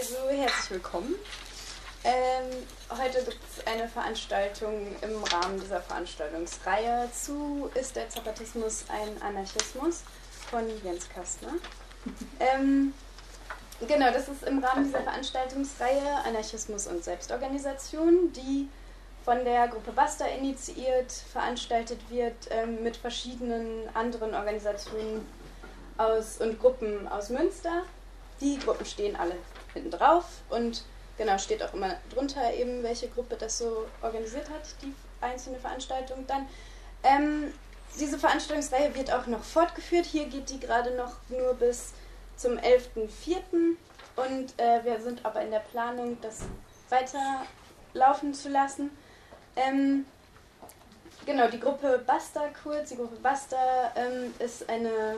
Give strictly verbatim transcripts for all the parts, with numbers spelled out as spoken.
Also herzlich willkommen. Ähm, heute gibt es eine Veranstaltung im Rahmen dieser Veranstaltungsreihe zu Ist der Zapatismus ein Anarchismus von Jens Kastner. ähm, genau, das ist im Rahmen dieser Veranstaltungsreihe Anarchismus und Selbstorganisation, die von der Gruppe Basta initiiert, veranstaltet wird ähm, mit verschiedenen anderen Organisationen aus und Gruppen aus Münster. Die Gruppen stehen alle hinten drauf und genau steht auch immer drunter eben, welche Gruppe das so organisiert hat, die einzelne Veranstaltung dann. Ähm, diese Veranstaltungsreihe wird auch noch fortgeführt. Hier geht die gerade noch nur bis zum elften vierten und äh, wir sind aber in der Planung, das weiterlaufen zu lassen. Ähm, genau, die Gruppe Basta kurz, die Gruppe Basta ähm, ist eine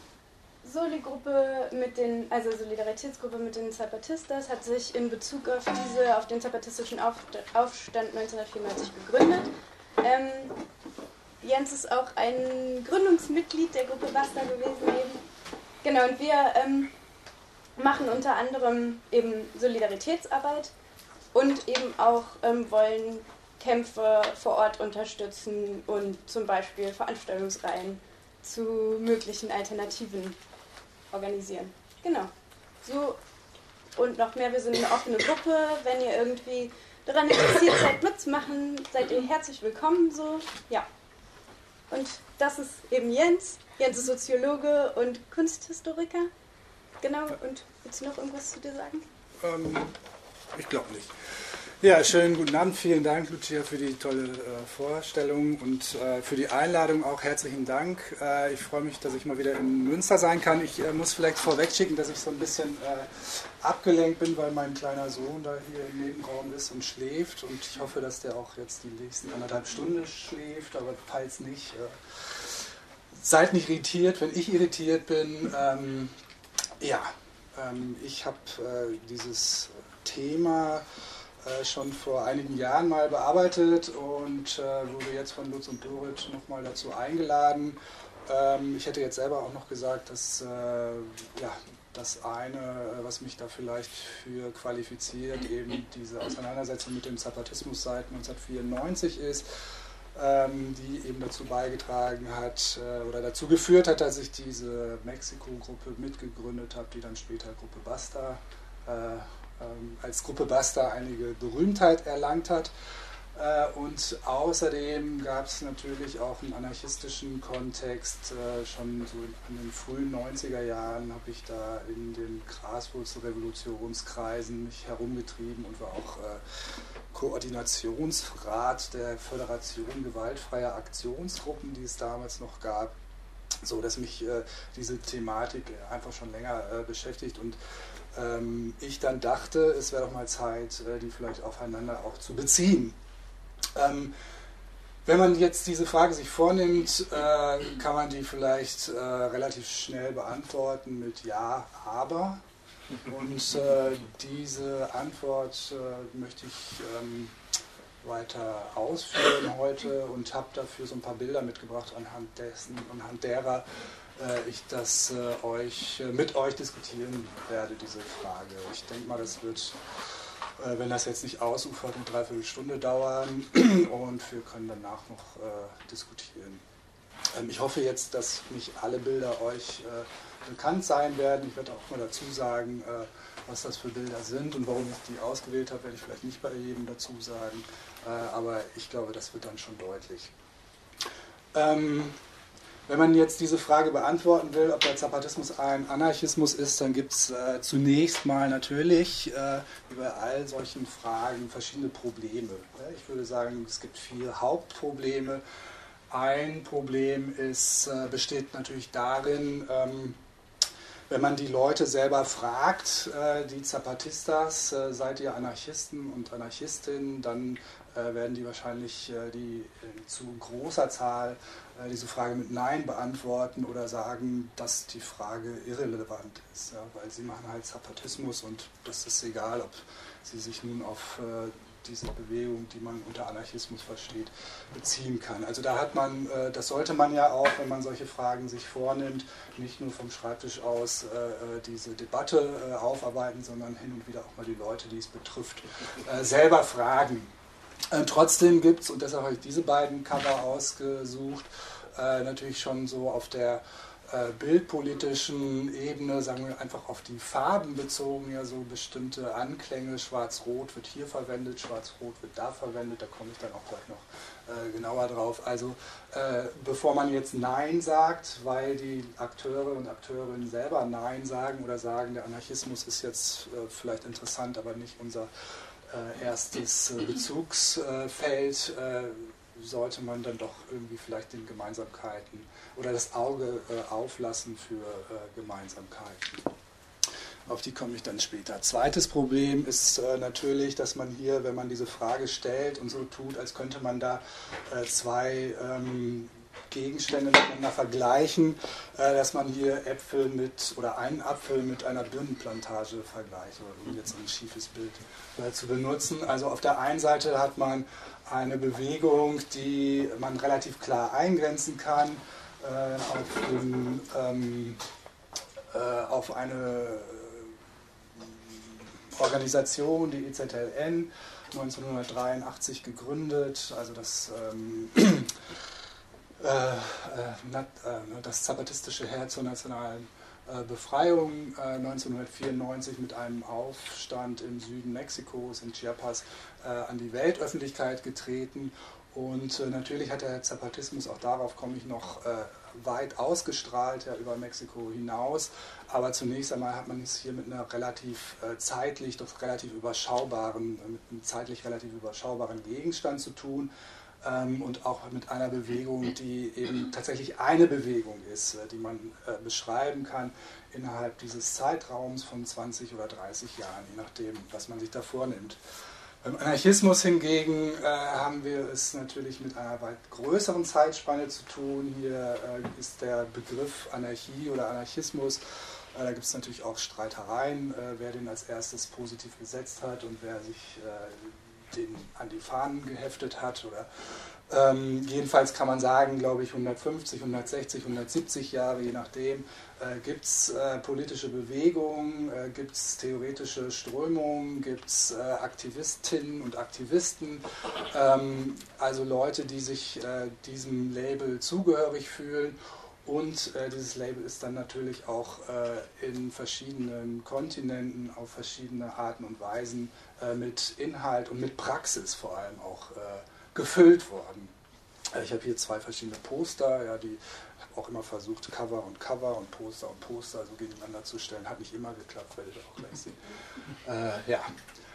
Soli-Gruppe mit den, also Solidaritätsgruppe mit den Zapatistas, hat sich in Bezug auf diese, auf den zapatistischen Aufstand neunzehnhundertvierundneunzig gegründet. Ähm, Jens ist auch ein Gründungsmitglied der Gruppe Basta gewesen eben. Genau, und wir ähm, machen unter anderem eben Solidaritätsarbeit und eben auch ähm, wollen Kämpfe vor Ort unterstützen und zum Beispiel Veranstaltungsreihen zu möglichen Alternativen organisieren. Genau. So und noch mehr, wir sind eine offene Gruppe. Wenn ihr irgendwie daran interessiert seid, mitzumachen, seid ihr herzlich willkommen. So, ja. Und das ist eben Jens. Jens ist Soziologe und Kunsthistoriker. Genau. Und willst du noch irgendwas zu dir sagen? Ähm, ich glaube nicht. Ja, schönen guten Abend. Vielen Dank, Lucia, für die tolle äh, Vorstellung und äh, für die Einladung auch herzlichen Dank. Äh, ich freue mich, dass ich mal wieder in Münster sein kann. Ich äh, muss vielleicht vorweg schicken, dass ich so ein bisschen äh, abgelenkt bin, weil mein kleiner Sohn da hier im Nebenraum ist und schläft. Und ich hoffe, dass der auch jetzt die nächsten anderthalb Stunden schläft. Aber falls nicht, äh, seid nicht irritiert, wenn ich irritiert bin. Ähm, ja, ähm, ich habe äh, dieses Thema schon vor einigen Jahren mal bearbeitet und äh, wurde jetzt von Lutz und Dorit nochmal dazu eingeladen. Ähm, ich hätte jetzt selber auch noch gesagt, dass äh, ja, das eine, was mich da vielleicht für qualifiziert, eben diese Auseinandersetzung mit dem Zapatismus seit neunzehnhundertvierundneunzig ist, ähm, die eben dazu beigetragen hat äh, oder dazu geführt hat, dass ich diese Mexiko-Gruppe mitgegründet habe, die dann später Gruppe Basta äh, als Gruppe Basta einige Berühmtheit erlangt hat. Und außerdem gab es natürlich auch einen anarchistischen Kontext. Schon so in den frühen neunziger Jahren habe ich da in den Graswurzelrevolutionskreisen mich herumgetrieben und war auch Koordinationsrat der Föderation gewaltfreier Aktionsgruppen, die es damals noch gab, so dass mich diese Thematik einfach schon länger beschäftigt und ich dann dachte, es wäre doch mal Zeit, die vielleicht aufeinander auch zu beziehen. Ähm, wenn man jetzt diese Frage sich vornimmt, äh, kann man die vielleicht äh, relativ schnell beantworten mit Ja, aber. Und äh, diese Antwort äh, möchte ich ähm, weiter ausführen heute und habe dafür so ein paar Bilder mitgebracht anhand dessen, anhand derer ich das äh, euch, äh, mit euch diskutieren werde, diese Frage. Ich denke mal, das wird, äh, wenn das jetzt nicht ausufert, eine Dreiviertelstunde dauern und wir können danach noch äh, diskutieren. Ähm, ich hoffe jetzt, dass nicht alle Bilder euch äh, bekannt sein werden. Ich werde auch mal dazu sagen, äh, was das für Bilder sind und warum ich die ausgewählt habe, werde ich vielleicht nicht bei jedem dazu sagen, äh, aber ich glaube, das wird dann schon deutlich. Ähm, Wenn man jetzt diese Frage beantworten will, ob der Zapatismus ein Anarchismus ist, dann gibt es äh, zunächst mal natürlich äh, wie bei all solchen Fragen verschiedene Probleme. Ich würde sagen, es gibt vier Hauptprobleme. Ein Problem ist, äh, besteht natürlich darin, ähm, wenn man die Leute selber fragt, äh, die Zapatistas, äh, seid ihr Anarchisten und Anarchistinnen, dann äh, werden die wahrscheinlich äh, die, äh, zu großer Zahl äh, diese Frage mit Nein beantworten oder sagen, dass die Frage irrelevant ist, ja, weil sie machen halt Zapatismus und das ist egal, ob sie sich nun auf äh, diese Bewegung, die man unter Anarchismus versteht, beziehen kann. Also da hat man, äh, das sollte man ja auch, wenn man solche Fragen sich vornimmt, nicht nur vom Schreibtisch aus äh, diese Debatte äh, aufarbeiten, sondern hin und wieder auch mal die Leute, die es betrifft, äh, selber fragen. Äh, trotzdem gibt es, und deshalb habe ich diese beiden Cover ausgesucht, äh, natürlich schon so auf der äh, bildpolitischen Ebene, sagen wir einfach auf die Farben bezogen, ja so bestimmte Anklänge. Schwarz-Rot wird hier verwendet, Schwarz-Rot wird da verwendet, da komme ich dann auch gleich noch äh, genauer drauf. Also äh, bevor man jetzt Nein sagt, weil die Akteure und Akteurinnen selber Nein sagen oder sagen, der Anarchismus ist jetzt äh, vielleicht interessant, aber nicht unser äh, erstes äh, Bezugsfeld, äh, sollte man dann doch irgendwie vielleicht den Gemeinsamkeiten oder das Auge äh, auflassen für äh, Gemeinsamkeiten. Auf die komme ich dann später. Zweites Problem ist äh, natürlich, dass man hier, wenn man diese Frage stellt und so tut, als könnte man da äh, zwei ähm, Gegenstände miteinander vergleichen, äh, dass man hier Äpfel mit oder einen Apfel mit einer Birnenplantage vergleicht, oder um jetzt ein schiefes Bild äh, zu benutzen. Also auf der einen Seite hat man eine Bewegung, die man relativ klar eingrenzen kann äh, auf, den, ähm, äh, auf eine Organisation, die E Z L N, neunzehnhundertdreiundachtzig gegründet, also das ähm, Äh, äh, das zapatistische Heer zur nationalen äh, Befreiung äh, neunzehnhundertvierundneunzig mit einem Aufstand im Süden Mexikos, in Chiapas, äh, an die Weltöffentlichkeit getreten. Und äh, natürlich hat der Zapatismus, auch darauf komme ich noch, äh, weit ausgestrahlt, ja, über Mexiko hinaus. Aber zunächst einmal hat man es hier mit einer relativ äh, zeitlich, doch relativ überschaubaren, mit einem zeitlich relativ überschaubaren Gegenstand zu tun. Und auch mit einer Bewegung, die eben tatsächlich eine Bewegung ist, die man beschreiben kann innerhalb dieses Zeitraums von zwanzig oder dreißig Jahren, je nachdem, was man sich da vornimmt. Beim Anarchismus hingegen äh, haben wir es natürlich mit einer weit größeren Zeitspanne zu tun. Hier äh, ist der Begriff Anarchie oder Anarchismus, äh, da gibt es natürlich auch Streitereien, äh, wer den als erstes positiv gesetzt hat und wer sich äh, den an die Fahnen geheftet hat. Oder, ähm, jedenfalls kann man sagen, glaube ich, hundertfünfzig, hundertsechzig, hundertsiebzig Jahre, je nachdem, äh, gibt es äh, politische Bewegungen, äh, gibt es theoretische Strömungen, gibt es äh, Aktivistinnen und Aktivisten, ähm, also Leute, die sich äh, diesem Label zugehörig fühlen. Und äh, dieses Label ist dann natürlich auch äh, in verschiedenen Kontinenten auf verschiedene Arten und Weisen äh, mit Inhalt und mit Praxis vor allem auch äh, gefüllt worden. Äh, ich habe hier zwei verschiedene Poster, ja, die habe auch immer versucht, Cover und Cover und Poster und Poster so gegeneinander zu stellen. Hat nicht immer geklappt, werdet ihr auch gleich sehen. Äh, ja.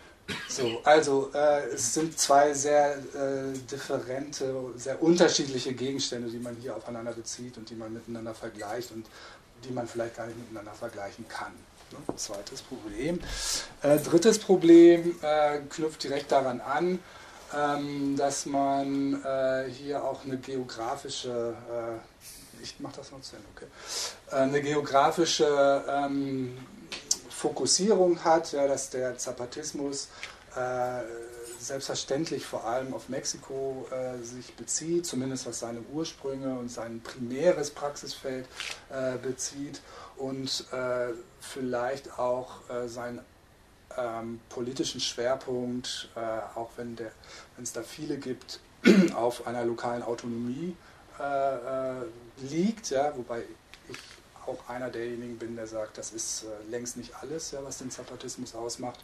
So, also äh, es sind zwei sehr äh, differente, sehr unterschiedliche Gegenstände, die man hier aufeinander bezieht und die man miteinander vergleicht und die man vielleicht gar nicht miteinander vergleichen kann. Ne? Zweites Problem. Äh, drittes Problem äh, knüpft direkt daran an, ähm, dass man äh, hier auch eine geografische, äh, ich mache das noch zu Ende, okay, äh, eine geografische ähm, Fokussierung hat, ja, dass der Zapatismus äh, selbstverständlich vor allem auf Mexiko äh, sich bezieht, zumindest was seine Ursprünge und sein primäres Praxisfeld äh, bezieht und äh, vielleicht auch äh, seinen ähm, politischen Schwerpunkt, äh, auch wenn es da viele gibt, auf einer lokalen Autonomie äh, äh, liegt, ja, wobei ich auch einer derjenigen bin, der sagt, das ist äh, längst nicht alles, ja, was den Zapatismus ausmacht.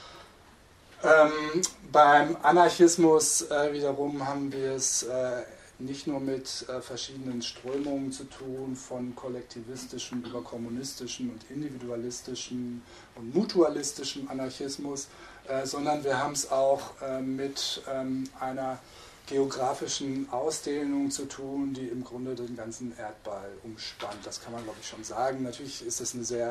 Ähm, beim Anarchismus äh, wiederum haben wir es äh, nicht nur mit äh, verschiedenen Strömungen zu tun, von kollektivistischem über kommunistischen und individualistischen und mutualistischem Anarchismus, äh, sondern wir haben es auch äh, mit ähm, einer geografischen Ausdehnung zu tun, die im Grunde den ganzen Erdball umspannt. Das kann man, glaube ich, schon sagen. Natürlich ist es eine sehr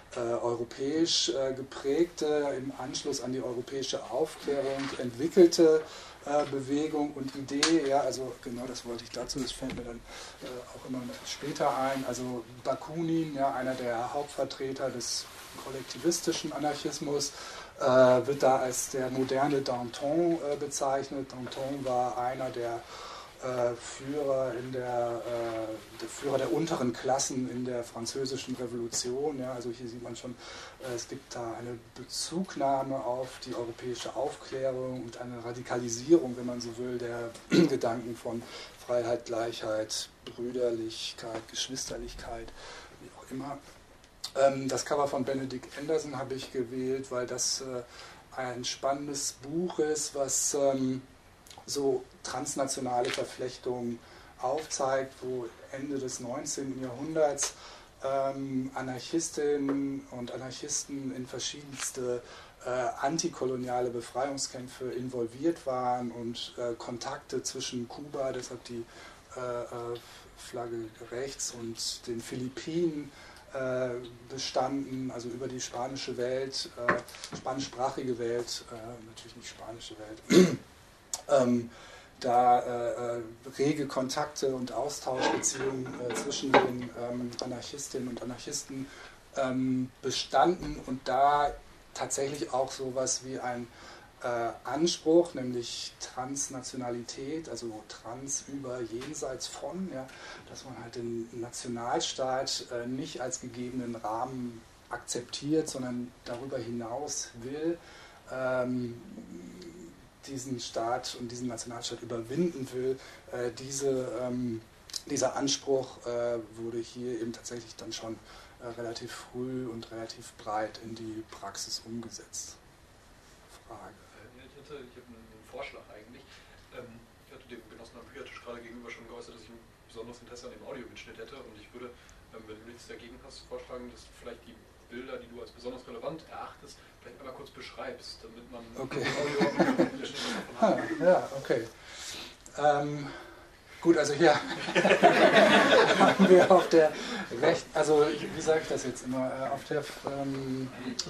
äh, europäisch äh, geprägte, im Anschluss an die europäische Aufklärung entwickelte äh, Bewegung und Idee. Ja, also genau das wollte ich dazu, das fällt mir dann äh, auch immer später ein. Also Bakunin, ja, einer der Hauptvertreter des kollektivistischen Anarchismus, äh, wird da als der moderne Danton äh, bezeichnet. Danton war einer der Äh, Führer, in der, äh, der Führer der unteren Klassen in der französischen Revolution. Ja, also hier sieht man schon, äh, es gibt da eine Bezugnahme auf die europäische Aufklärung und eine Radikalisierung, wenn man so will, der Gedanken von Freiheit, Gleichheit, Brüderlichkeit, Geschwisterlichkeit, wie auch immer. Ähm, das Cover von Benedict Anderson habe ich gewählt, weil das äh, ein spannendes Buch ist, was ähm, so transnationale Verflechtungen aufzeigt, wo Ende des neunzehnten Jahrhunderts ähm, Anarchistinnen und Anarchisten in verschiedenste äh, antikoloniale Befreiungskämpfe involviert waren und äh, Kontakte zwischen Kuba, deshalb die äh, Flagge rechts, und den Philippinen äh, bestanden, also über die spanische Welt, äh, spanischsprachige Welt, äh, natürlich nicht spanische Welt, Ähm, da äh, rege Kontakte und Austauschbeziehungen äh, zwischen den ähm, Anarchistinnen und Anarchisten ähm, bestanden und da tatsächlich auch sowas wie ein äh, Anspruch, nämlich Transnationalität, also trans über jenseits von, ja, dass man halt den Nationalstaat äh, nicht als gegebenen Rahmen akzeptiert, sondern darüber hinaus will, ähm, diesen Staat und diesen Nationalstaat überwinden will. Äh, diese, ähm, dieser Anspruch äh, wurde hier eben tatsächlich dann schon äh, relativ früh und relativ breit in die Praxis umgesetzt. Frage. Ich hätte, ich habe einen Vorschlag eigentlich. Ähm, ich hatte dem Genossen am Büchertisch gerade gegenüber schon geäußert, dass ich ein besonderes Interesse an dem Audiomitschnitt hätte, und ich würde, ähm, wenn du nichts dagegen hast, vorschlagen, dass du vielleicht die Bilder, die du als besonders relevant erachtest, vielleicht einmal kurz beschreibst, damit man okay. Audio und ah, ja, okay. Ähm, gut, also hier haben wir auf der rechten, also wie sage ich das jetzt immer, äh, auf der ähm,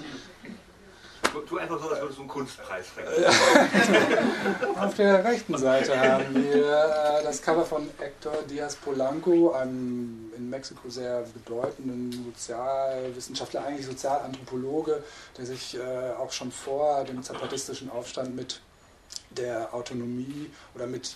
Tu einfach so, als würdest du einen Kunstpreis vergeben. Auf der rechten Seite haben wir äh, das Cover von Héctor Díaz Polanco, einem in Mexiko sehr bedeutenden Sozialwissenschaftler, eigentlich Sozialanthropologe, der sich äh, auch schon vor dem zapatistischen Aufstand mit der Autonomie oder mit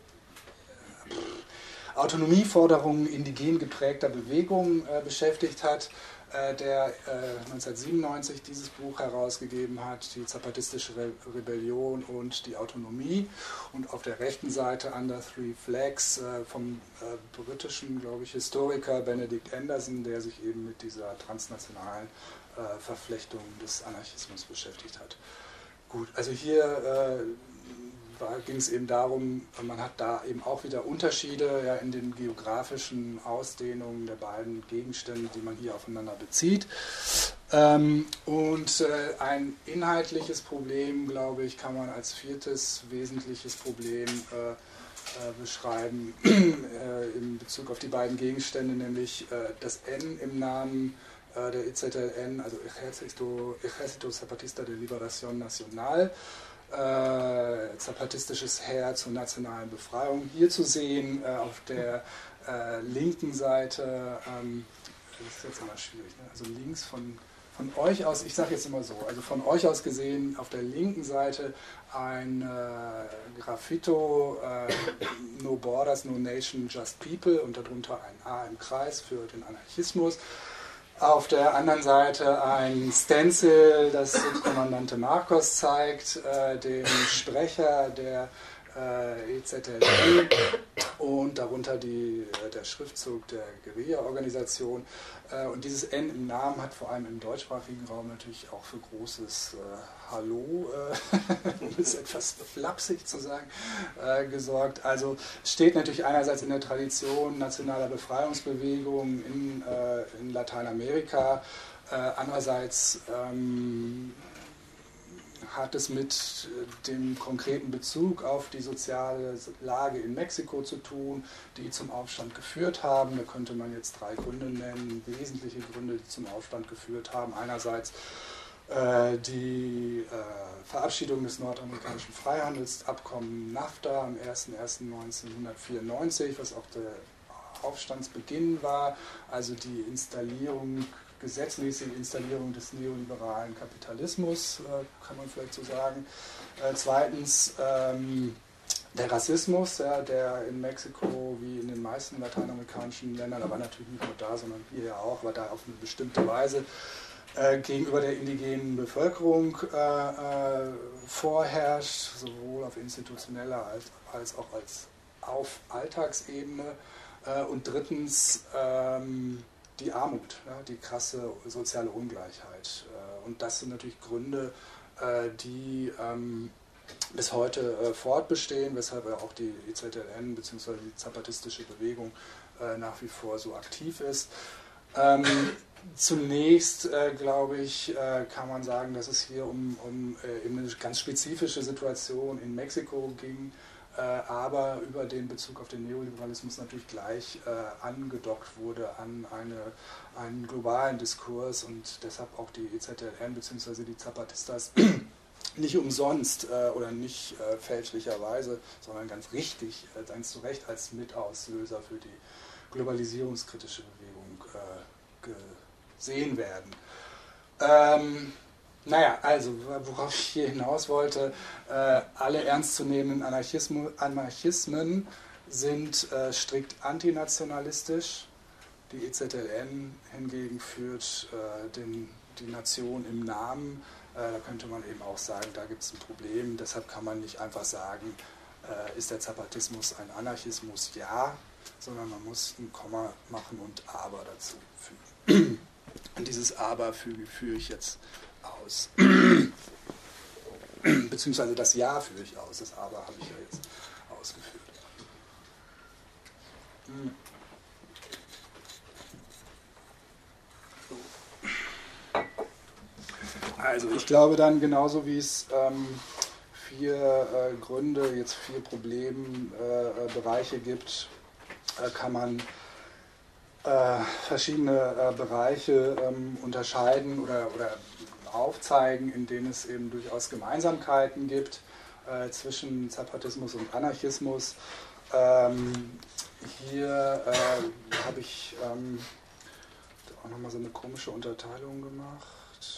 äh, Autonomieforderungen indigen geprägter Bewegungen äh, beschäftigt hat, der äh, neunzehnhundertsiebenundneunzig dieses Buch herausgegeben hat, die zapatistische Re Rebellion und die Autonomie. Und auf der rechten Seite Under Three Flags äh, vom äh, britischen, glaube ich, Historiker Benedict Anderson, der sich eben mit dieser transnationalen äh, Verflechtung des Anarchismus beschäftigt hat. Gut, also hier äh, ging es eben darum, man hat da eben auch wieder Unterschiede ja, in den geografischen Ausdehnungen der beiden Gegenstände, die man hier aufeinander bezieht. Ähm, und äh, ein inhaltliches Problem, glaube ich, kann man als viertes wesentliches Problem äh, äh, beschreiben äh, in Bezug auf die beiden Gegenstände, nämlich äh, das N im Namen äh, der E Z L N, also Ejército, Ejército Zapatista de Liberación Nacional, Äh, zapatistisches Heer zur nationalen Befreiung. Hier zu sehen äh, auf der äh, linken Seite, ähm, das ist jetzt immer schwierig, ne? Also links von, von euch aus, ich sage jetzt immer so, also von euch aus gesehen auf der linken Seite ein äh, Graffito, äh, No Borders, No Nation, Just People, und darunter ein A im Kreis für den Anarchismus. Auf der anderen Seite ein Stencil, das Kommandante Marcos zeigt, äh, dem Sprecher der äh, E Z L N, und darunter die, äh, der Schriftzug der Guerilla-Organisation. Äh, und dieses N im Namen hat vor allem im deutschsprachigen Raum natürlich auch für großes äh, Hallo, äh, um es etwas flapsig zu sagen, äh, gesorgt. Also steht natürlich einerseits in der Tradition nationaler Befreiungsbewegungen in, äh, in Lateinamerika, äh, andererseits ähm, hat es mit dem konkreten Bezug auf die soziale Lage in Mexiko zu tun, die zum Aufstand geführt haben. Da könnte man jetzt drei Gründe nennen, wesentliche Gründe, die zum Aufstand geführt haben. Einerseits äh, die äh, Verabschiedung des nordamerikanischen Freihandelsabkommens NAFTA am erster erster neunzehnhundertvierundneunzig, was auch der Aufstandsbeginn war, also die Installierung gesetzmäßige Installierung des neoliberalen Kapitalismus, äh, kann man vielleicht so sagen. Äh, zweitens ähm, der Rassismus, ja, der in Mexiko wie in den meisten lateinamerikanischen Ländern, aber natürlich nicht nur da, sondern hier ja auch, aber da auf eine bestimmte Weise äh, gegenüber der indigenen Bevölkerung äh, äh, vorherrscht, sowohl auf institutioneller als, als auch als auf Alltagsebene. Äh, und drittens ähm, die Armut, ja, die krasse soziale Ungleichheit. Und das sind natürlich Gründe, die ähm, bis heute äh, fortbestehen, weshalb auch die E Z L N bzw. die zapatistische Bewegung äh, nach wie vor so aktiv ist. Ähm, zunächst, äh, glaube ich, äh, kann man sagen, dass es hier um, um äh, eine ganz spezifische Situation in Mexiko ging, aber über den Bezug auf den Neoliberalismus natürlich gleich äh, angedockt wurde an eine, einen globalen Diskurs und deshalb auch die E Z L N bzw. die Zapatistas nicht umsonst äh, oder nicht äh, fälschlicherweise, sondern ganz richtig, äh, ganz zu Recht als Mitauslöser für die globalisierungskritische Bewegung äh, gesehen werden. Ähm, Naja, also worauf ich hier hinaus wollte, äh, alle ernstzunehmenden Anarchismen sind äh, strikt antinationalistisch. Die E Z L N hingegen führt äh, den, die Nation im Namen. Äh, da könnte man eben auch sagen, da gibt es ein Problem. Deshalb kann man nicht einfach sagen, äh, ist der Zapatismus ein Anarchismus? Ja, sondern man muss ein Komma machen und Aber dazu fügen. Und dieses Aber füge, führe ich jetzt aus. Beziehungsweise das Ja führe ich aus, das Aber habe ich ja jetzt ausgeführt. Also ich glaube dann genauso wie es ähm, vier äh, Gründe, jetzt vier Problembereiche äh, gibt, äh, kann man äh, verschiedene äh, Bereiche ähm, unterscheiden oder, oder aufzeigen, in denen es eben durchaus Gemeinsamkeiten gibt äh, zwischen Zapatismus und Anarchismus. Ähm, hier äh, habe ich ähm, auch nochmal so eine komische Unterteilung gemacht.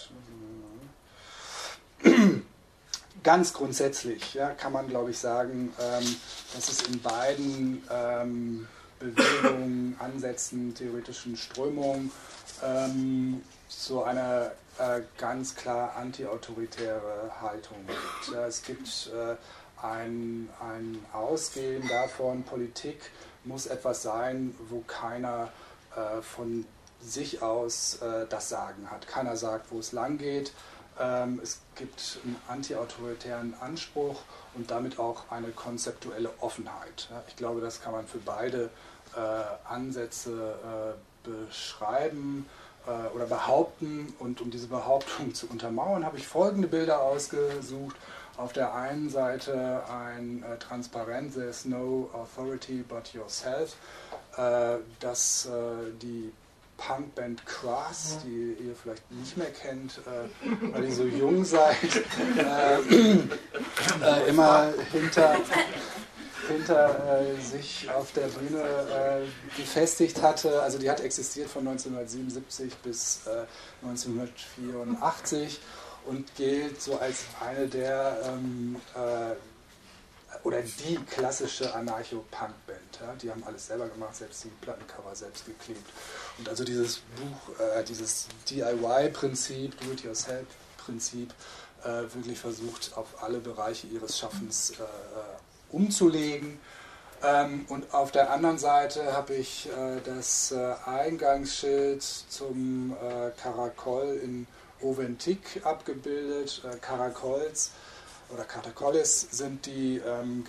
Ganz grundsätzlich ja, kann man, glaube ich, sagen, ähm, dass es in beiden ähm, Bewegungen, Ansätzen, theoretischen Strömungen ähm, so eine äh, ganz klar antiautoritäre Haltung gibt. Ja, es gibt äh, ein, ein Ausgehen davon, Politik muss etwas sein, wo keiner äh, von sich aus äh, das Sagen hat. Keiner sagt, wo es lang geht. Ähm, es gibt einen antiautoritären Anspruch und damit auch eine konzeptuelle Offenheit. Ja, ich glaube, das kann man für beide äh, Ansätze äh, beschreiben äh, oder behaupten. Und um diese Behauptung zu untermauern, habe ich folgende Bilder ausgesucht. Auf der einen Seite ein äh, Transparent, there's no authority but yourself, äh, das äh, die Punkband Crass, die ihr vielleicht nicht mehr kennt, äh, weil ihr so jung seid, äh, äh, immer hinter, hinter äh, sich auf der Bühne äh, befestigt hatte. Also die hat existiert von neunzehnhundertsiebenundsiebzig bis äh, neunzehnhundertvierundachtzig und gilt so als eine der ähm, äh, oder die klassische Anarcho-Punk-Band. Ja? Die haben alles selber gemacht, selbst die Plattencover selbst geklebt. Und also dieses Buch, äh, dieses D I Y-Prinzip, Do-it-yourself-Prinzip, äh, wirklich versucht, auf alle Bereiche ihres Schaffens äh, umzulegen. Ähm, und auf der anderen Seite habe ich äh, das äh, Eingangsschild zum äh, Caracol in Oventic abgebildet. Äh, Caracols oder Caracoles sind die ähm,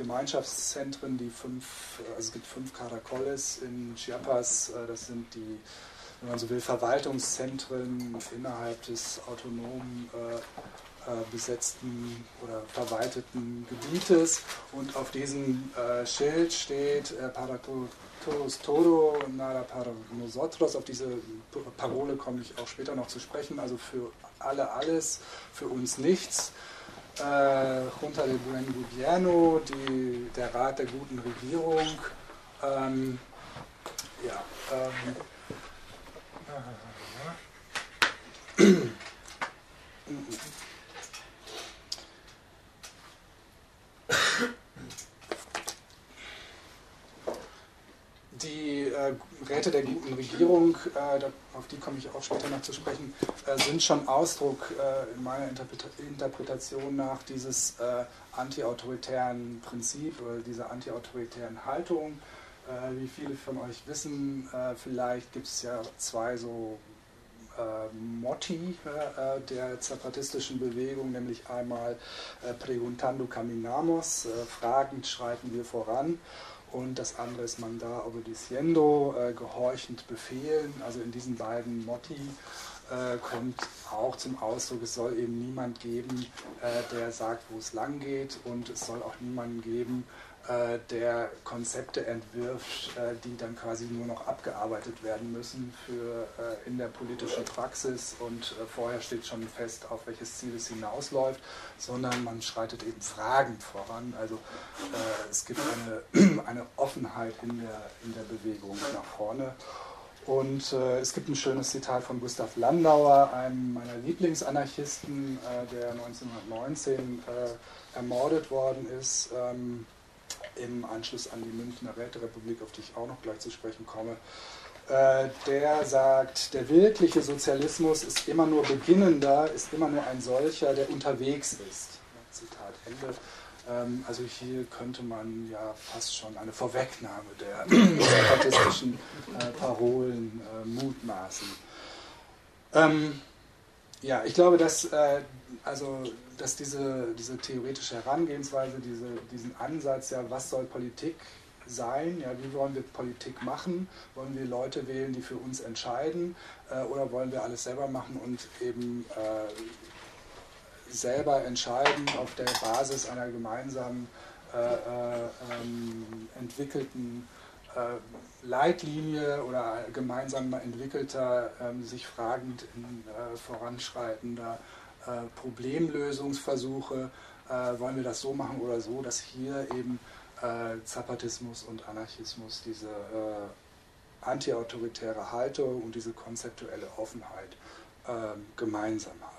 Gemeinschaftszentren, die fünf, also es gibt fünf Caracoles in Chiapas, äh, das sind die wenn man so will, Verwaltungszentren innerhalb des autonomen äh, äh, besetzten oder verwalteten Gebietes. Und auf diesem äh, Schild steht äh, Para todos todo, nada para nosotros. Auf diese Parole komme ich auch später noch zu sprechen. Also für alle alles, für uns nichts. Äh, Junta de Buen Gobierno, die, der Rat der guten Regierung. Ähm, ja, ähm, die äh, Räte der guten Regierung, äh, da, auf die komme ich auch später noch zu sprechen, äh, sind schon Ausdruck äh, in meiner Interpreta Interpretation nach dieses äh, antiautoritären Prinzip oder dieser antiautoritären Haltung. Äh, wie viele von euch wissen, äh, vielleicht gibt es ja zwei so äh, Motti äh, der zapatistischen Bewegung, nämlich einmal äh, Preguntando caminamos, äh, fragend schreiten wir voran. Und das andere ist Mandar obedeciendo, äh, gehorchend befehlen. Also in diesen beiden Motti äh, kommt auch zum Ausdruck, es soll eben niemand geben, äh, der sagt, wo es lang geht, und es soll auch niemanden geben, äh, der Konzepte entwirft, äh, die dann quasi nur noch abgearbeitet werden müssen für, äh, in der politischen Praxis, und äh, vorher steht schon fest, auf welches Ziel es hinausläuft, sondern man schreitet eben fragend voran. Also äh, es gibt eine, eine Offenheit in der, in der Bewegung nach vorne. Und äh, es gibt ein schönes Zitat von Gustav Landauer, einem meiner Lieblingsanarchisten, äh, der neunzehnhundertneunzehn äh, ermordet worden ist, ähm, im Anschluss an die Münchner Räterepublik, auf die ich auch noch gleich zu sprechen komme. Äh, der sagt, der wirkliche Sozialismus ist immer nur beginnender, ist immer nur ein solcher, der unterwegs ist. Zitat Ende. Also hier könnte man ja fast schon eine Vorwegnahme der zapatistischen äh, Parolen äh, mutmaßen. Ähm, ja, ich glaube, dass, äh, also, dass diese, diese theoretische Herangehensweise, diese, diesen Ansatz, ja, was soll Politik sein, ja, wie wollen wir Politik machen, wollen wir Leute wählen, die für uns entscheiden, äh, oder wollen wir alles selber machen und eben äh, selber entscheiden auf der Basis einer gemeinsamen äh, äh, ähm, entwickelten äh, Leitlinie oder gemeinsam entwickelter, äh, sich fragend in, äh, voranschreitender äh, Problemlösungsversuche, äh, wollen wir das so machen oder so, dass hier eben äh, Zapatismus und Anarchismus diese äh, antiautoritäre Haltung und diese konzeptuelle Offenheit äh, gemeinsam haben.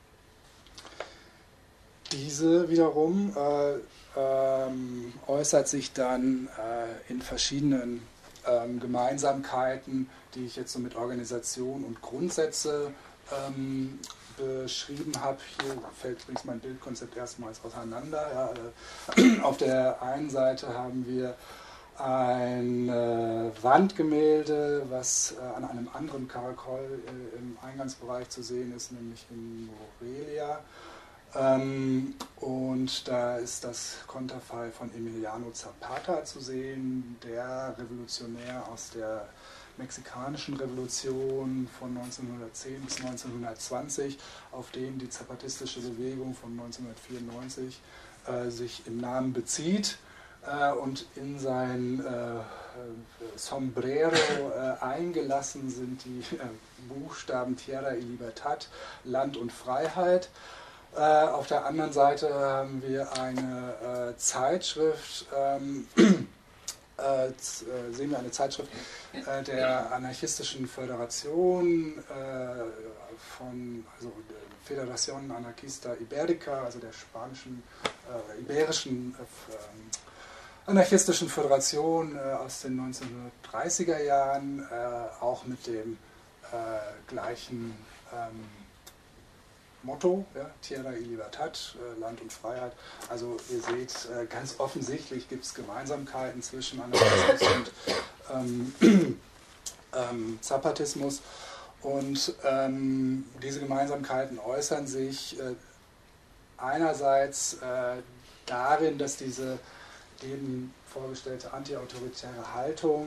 Diese wiederum äh, ähm, äußert sich dann äh, in verschiedenen ähm, Gemeinsamkeiten, die ich jetzt so mit Organisation und Grundsätze ähm, beschrieben habe. Hier fällt übrigens mein Bildkonzept erstmals auseinander. Ja, äh, auf der einen Seite haben wir ein äh, Wandgemälde, was äh, an einem anderen Karakol äh, im Eingangsbereich zu sehen ist, nämlich in Morelia. Ähm, und da ist das Konterfei von Emiliano Zapata zu sehen, der Revolutionär aus der mexikanischen Revolution von neunzehnhundertzehn bis neunzehnhundertzwanzig, auf den die zapatistische Bewegung von neunzehnhundertvierundneunzig äh, sich im Namen bezieht äh, und in sein äh, Sombrero äh, eingelassen sind die äh, Buchstaben Tierra y Libertad, Land und Freiheit. Äh, auf der anderen Seite haben wir eine äh, Zeitschrift, ähm, äh, sehen wir eine Zeitschrift äh, der anarchistischen Föderation äh, von, also Federación Anarquista Ibérica, also der spanischen, äh, iberischen äh, anarchistischen Föderation äh, aus den neunzehnhundertdreißiger Jahren, äh, auch mit dem äh, gleichen ähm, Motto, ja, Tierra y Libertad, äh, Land und Freiheit. Also ihr seht, äh, ganz offensichtlich gibt es Gemeinsamkeiten zwischen Anarchismus und ähm, ähm, Zapatismus. Und ähm, diese Gemeinsamkeiten äußern sich äh, einerseits äh, darin, dass diese eben vorgestellte antiautoritäre Haltung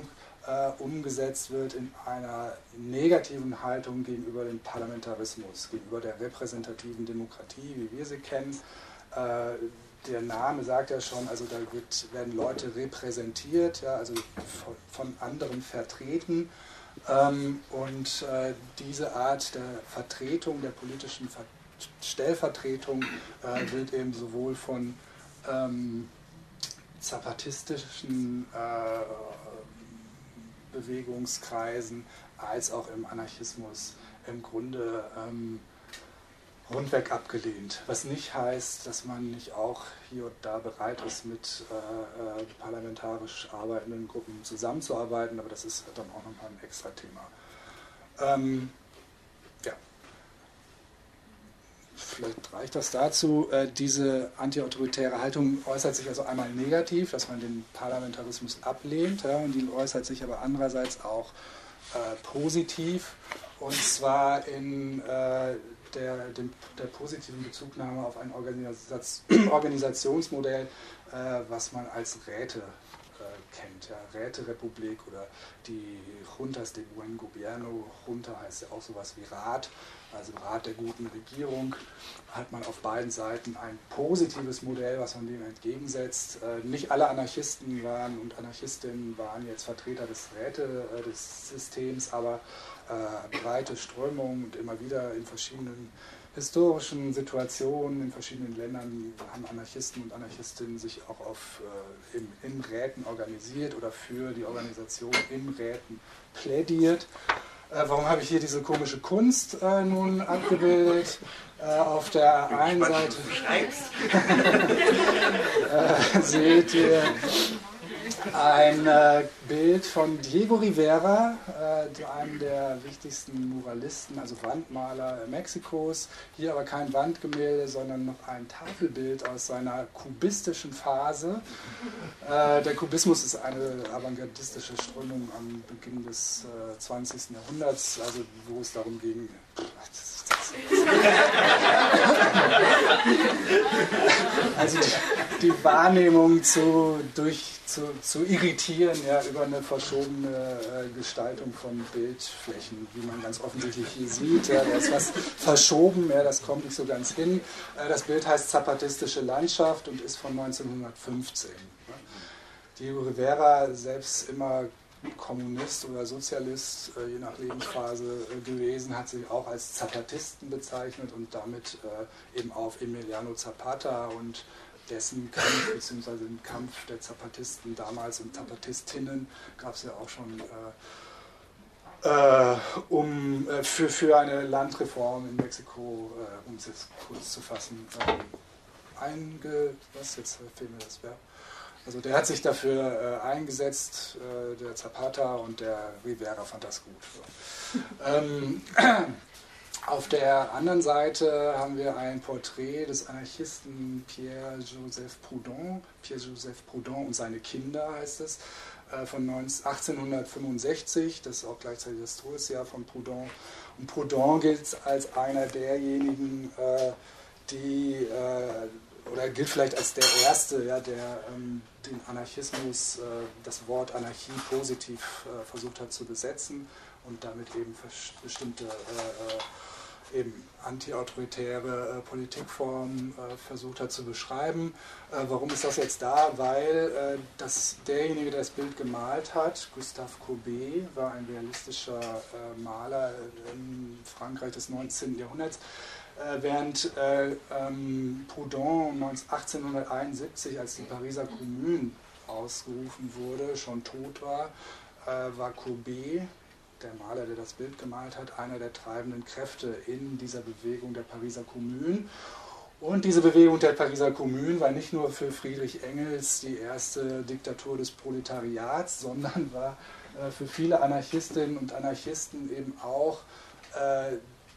äh, umgesetzt wird in einer negativen Haltung gegenüber dem Parlamentarismus, gegenüber der repräsentativen Demokratie, wie wir sie kennen. Äh, der Name sagt ja schon, also da wird, werden Leute repräsentiert, ja, also von, von anderen vertreten. Ähm, und äh, diese Art der Vertretung, der politischen Ver Stellvertretung äh, wird eben sowohl von ähm, zapatistischen äh, Bewegungskreisen als auch im Anarchismus im Grunde ähm, rundweg abgelehnt. Was nicht heißt, dass man nicht auch hier und da bereit ist, mit äh, äh, parlamentarisch arbeitenden Gruppen zusammenzuarbeiten, aber das ist dann auch nochmal ein extra Thema. Ähm, ja. Vielleicht reicht das dazu. Äh, diese antiautoritäre Haltung äußert sich also einmal negativ, dass man den Parlamentarismus ablehnt, ja, und die äußert sich aber andererseits auch äh, positiv, und zwar in äh, der, dem, der positiven Bezugnahme auf ein Organisaz Organisationsmodell, äh, was man als Räte äh, kennt. Ja, Räterepublik oder die Juntas de Buen Gobierno. Junta heißt ja auch sowas wie Rat, also Rat der guten Regierung. Hat man auf beiden Seiten ein positives Modell, was man dem entgegensetzt. Äh, nicht alle Anarchisten waren und Anarchistinnen waren jetzt Vertreter des Räte, äh, des Systems, aber äh, breite Strömungen und immer wieder in verschiedenen historischen Situationen, in verschiedenen Ländern haben Anarchisten und Anarchistinnen sich auch auf, äh, in, in Räten organisiert oder für die Organisation in Räten plädiert. Äh, warum habe ich hier diese komische Kunst äh, nun abgebildet? Äh, auf der einen Seite äh, seht ihr ein äh, Bild von Diego Rivera, äh, einem der wichtigsten Muralisten, also Wandmaler Mexikos. Hier aber kein Wandgemälde, sondern noch ein Tafelbild aus seiner kubistischen Phase. Äh, der Kubismus ist eine avantgardistische Strömung am Beginn des äh, zwanzigsten Jahrhunderts, also wo es darum ging, also die, die Wahrnehmung zu, durch, zu, zu irritieren, ja, über eine verschobene äh, Gestaltung von Bildflächen, wie man ganz offensichtlich hier sieht. Ja, da ist was verschoben, ja, das kommt nicht so ganz hin. Äh, das Bild heißt Zapatistische Landschaft und ist von neunzehnhundertfünfzehn. Ne? Diego Rivera, selbst immer Kommunist oder Sozialist, äh, je nach Lebensphase äh, gewesen, hat sich auch als Zapatisten bezeichnet und damit äh, eben auf Emiliano Zapata und dessen Kampf, beziehungsweise den Kampf der Zapatisten damals und Zapatistinnen gab es ja auch schon äh, äh, um, äh, für, für eine Landreform in Mexiko, äh, um es jetzt kurz zu fassen, äh, einge... was, jetzt fehlt mir das Verb. Also der hat sich dafür äh, eingesetzt, äh, der Zapata, und der Rivera fand das gut. Ähm, auf der anderen Seite haben wir ein Porträt des Anarchisten Pierre-Joseph Proudhon, Pierre-Joseph Proudhon und seine Kinder heißt es, äh, von achtzehnhundertfünfundsechzig, das ist auch gleichzeitig das Todesjahr von Proudhon. Und Proudhon gilt als einer derjenigen, äh, die... Äh, oder gilt vielleicht als der Erste, ja, der ähm, den Anarchismus, äh, das Wort Anarchie positiv äh, versucht hat zu besetzen und damit eben bestimmte äh, eben antiautoritäre äh, Politikformen äh, versucht hat zu beschreiben. Äh, warum ist das jetzt da? Weil äh, das, derjenige, der das Bild gemalt hat, Gustave Courbet, war ein realistischer äh, Maler in Frankreich des neunzehnten Jahrhunderts. Während äh, ähm, Proudhon achtzehnhunderteinundsiebzig, als die Pariser Kommune ausgerufen wurde, schon tot war, äh, war Courbet, der Maler, der das Bild gemalt hat, einer der treibenden Kräfte in dieser Bewegung der Pariser Kommune. Und diese Bewegung der Pariser Kommune war nicht nur für Friedrich Engels die erste Diktatur des Proletariats, sondern war äh, für viele Anarchistinnen und Anarchisten eben auch äh,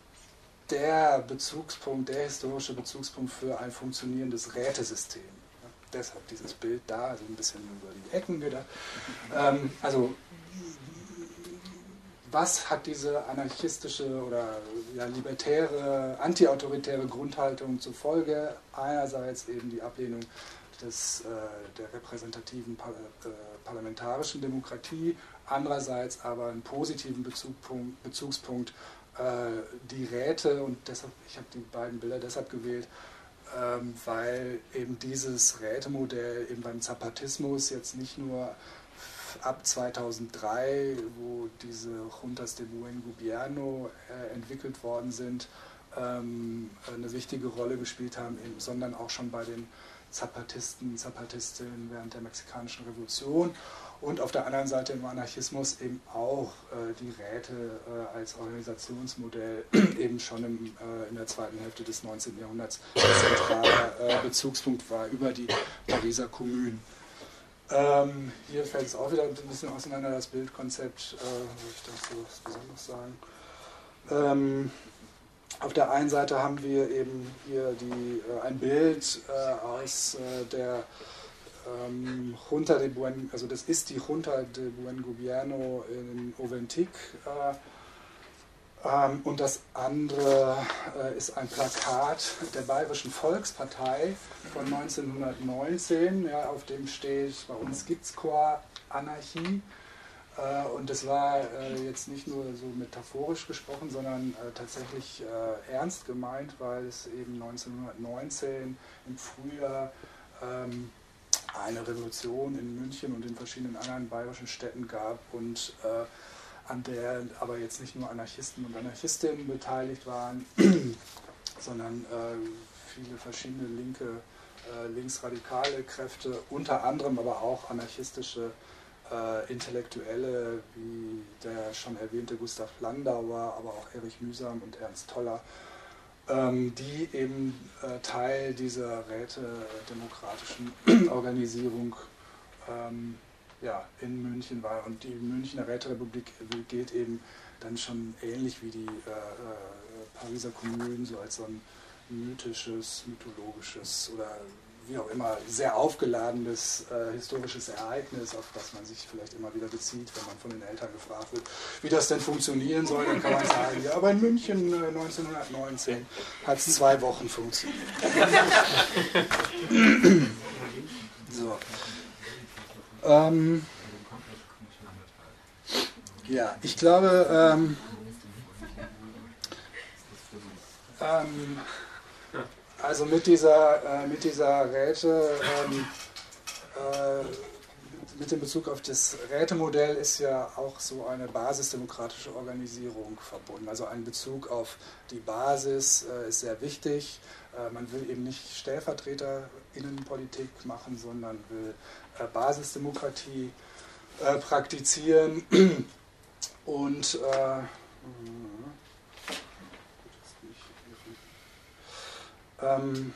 der Bezugspunkt, der historische Bezugspunkt für ein funktionierendes Rätesystem. Ja, deshalb dieses Bild da, also ein bisschen über die Ecken gedacht. Ähm, also was hat diese anarchistische oder ja, libertäre, antiautoritäre Grundhaltung zur Folge? Einerseits eben die Ablehnung des, äh, der repräsentativen par äh, parlamentarischen Demokratie, andererseits aber einen positiven Bezugpunkt, Bezugspunkt, äh, die Räte, und deshalb, ich habe die beiden Bilder deshalb gewählt, ähm, weil eben dieses Rätemodell eben beim Zapatismus jetzt nicht nur ab zweitausenddrei, wo diese Juntas de Buen Gobierno äh, entwickelt worden sind, ähm, eine wichtige Rolle gespielt haben, eben, sondern auch schon bei den Zapatisten, Zapatistinnen während der Mexikanischen Revolution und auf der anderen Seite im Anarchismus eben auch äh, die Räte äh, als Organisationsmodell eben schon im, äh, in der zweiten Hälfte des neunzehnten Jahrhunderts ein zentraler äh, Bezugspunkt war über die Pariser Kommune. Ähm, hier fällt es auch wieder ein bisschen auseinander, das Bildkonzept, äh, will ich dazu was Besonderes sagen. Ähm, auf der einen Seite haben wir eben hier die, äh, ein Bild äh, aus äh, der ähm, Junta de Buen, also das ist die Junta de Buen Gobierno in Oventic, äh, Ähm, und das andere äh, ist ein Plakat der Bayerischen Volkspartei von neunzehnhundertneunzehn, ja, auf dem steht, bei uns gibt es keine Anarchie. Äh, und das war äh, jetzt nicht nur so metaphorisch gesprochen, sondern äh, tatsächlich äh, ernst gemeint, weil es eben neunzehnhundertneunzehn im Frühjahr ähm, eine Revolution in München und in verschiedenen anderen bayerischen Städten gab und äh, an der aber jetzt nicht nur Anarchisten und Anarchistinnen beteiligt waren, sondern äh, viele verschiedene linke, äh, linksradikale Kräfte, unter anderem aber auch anarchistische äh, Intellektuelle, wie der schon erwähnte Gustav Landauer, aber auch Erich Mühsam und Ernst Toller, ähm, die eben äh, Teil dieser rätedemokratischen Organisierung ähm, ja, in München war. Und die Münchner Räterepublik gilt eben dann schon ähnlich wie die äh, äh, Pariser Kommune so als so ein mythisches, mythologisches oder wie auch immer sehr aufgeladenes äh, historisches Ereignis, auf das man sich vielleicht immer wieder bezieht, wenn man von den Eltern gefragt wird, wie das denn funktionieren soll. Dann kann man sagen, ja, aber in München äh, neunzehnhundertneunzehn hat es zwei Wochen funktioniert. So. Ähm, ja, ich glaube, ähm, ähm, also mit dieser, äh, mit dieser Räte, ähm, äh, mit dem Bezug auf das Rätemodell ist ja auch so eine basisdemokratische Organisierung verbunden. Also ein Bezug auf die Basis äh, ist sehr wichtig. Äh, man will eben nicht StellvertreterInnenpolitik machen, sondern will äh, Basisdemokratie äh, praktizieren. Und äh, ähm,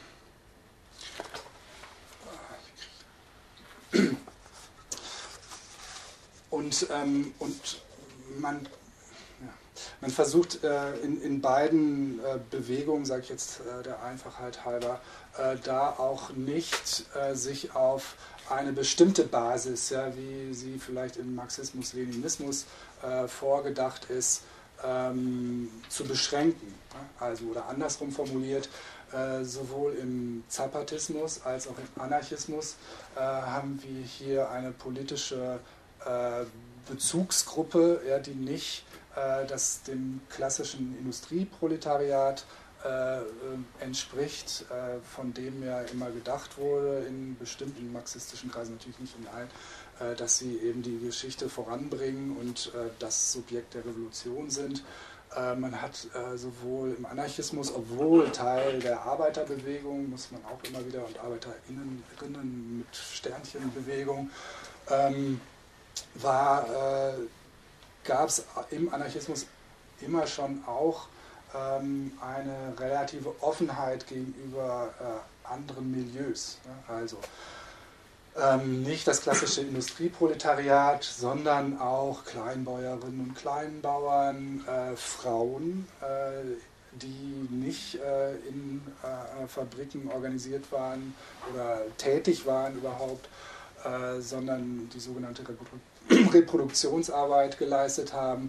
Und, ähm, und man, ja, man versucht äh, in, in beiden äh, Bewegungen, sage ich jetzt äh, der Einfachheit halber, äh, da auch nicht äh, sich auf eine bestimmte Basis, ja, wie sie vielleicht im Marxismus-Leninismus äh, vorgedacht ist, ähm, zu beschränken. Ja? Also, oder andersrum formuliert, äh, sowohl im Zapatismus als auch im Anarchismus äh, haben wir hier eine politische Bezugsgruppe, ja, die nicht äh, das dem klassischen Industrieproletariat äh, äh, entspricht, äh, von dem ja immer gedacht wurde, in bestimmten marxistischen Kreisen, natürlich nicht in allen, äh, dass sie eben die Geschichte voranbringen und äh, das Subjekt der Revolution sind. Äh, man hat äh, sowohl im Anarchismus, obwohl Teil der Arbeiterbewegung, muss man auch immer wieder, und ArbeiterInnen mit Sternchenbewegung, ähm, war, äh, gab es im Anarchismus immer schon auch ähm, eine relative Offenheit gegenüber äh, anderen Milieus. Ne? Also ähm, nicht das klassische Industrieproletariat, sondern auch Kleinbäuerinnen und Kleinbauern, äh, Frauen, äh, die nicht äh, in äh, Fabriken organisiert waren oder tätig waren überhaupt, Äh, sondern die sogenannte Reprodu Reproduktionsarbeit geleistet haben,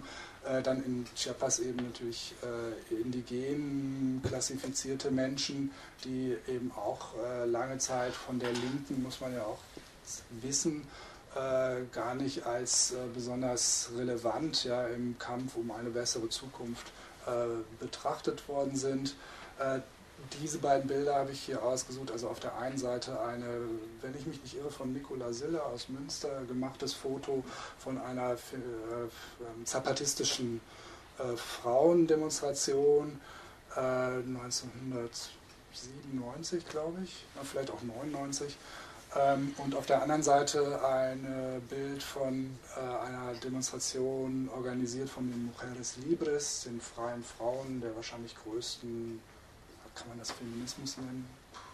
Äh, dann in Chiapas eben natürlich äh, indigen klassifizierte Menschen, die eben auch äh, lange Zeit von der Linken, muss man ja auch wissen, äh, gar nicht als äh, besonders relevant ja, im Kampf um eine bessere Zukunft äh, betrachtet worden sind. Äh, diese beiden Bilder habe ich hier ausgesucht. Also auf der einen Seite eine, wenn ich mich nicht irre, von Nicola Sille aus Münster gemachtes Foto von einer äh, zapatistischen äh, Frauendemonstration äh, neunzehnhundertsiebenundneunzig, glaube ich, vielleicht auch neunundneunzig. Ähm, und auf der anderen Seite ein Bild von äh, einer Demonstration organisiert von den Mujeres Libres, den freien Frauen der wahrscheinlich größten, kann man das Feminismus nennen?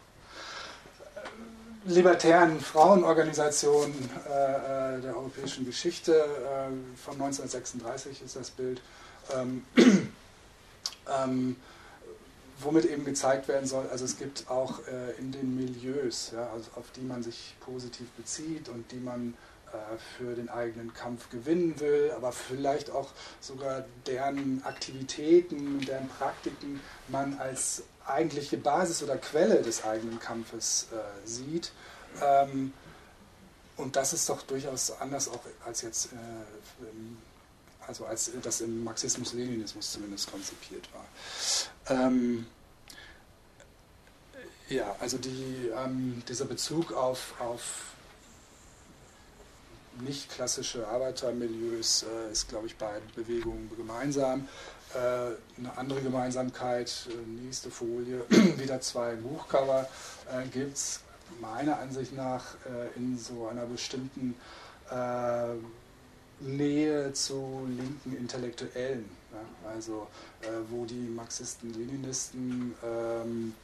Libertären Frauenorganisationen äh, der europäischen Geschichte. Äh, von neunzehnhundertsechsunddreißig ist das Bild. Ähm, ähm, womit eben gezeigt werden soll, also es gibt auch äh, in den Milieus, ja, also auf die man sich positiv bezieht und die man äh, für den eigenen Kampf gewinnen will, aber vielleicht auch sogar deren Aktivitäten, deren Praktiken man als eigentliche Basis oder Quelle des eigenen Kampfes äh, sieht. Ähm, und das ist doch durchaus anders auch als jetzt, äh, im, also als das im Marxismus-Leninismus zumindest konzipiert war. Ähm, ja, also die, ähm, dieser Bezug auf, auf nicht klassische Arbeitermilieus äh, ist, glaube ich, bei Bewegungen gemeinsam. Äh, eine andere Gemeinsamkeit, äh, nächste Folie, wieder zwei Buchcover, äh, gibt es meiner Ansicht nach äh, in so einer bestimmten äh, Nähe zu linken Intellektuellen. Ja? Also äh, wo die Marxisten, Leninisten ähm,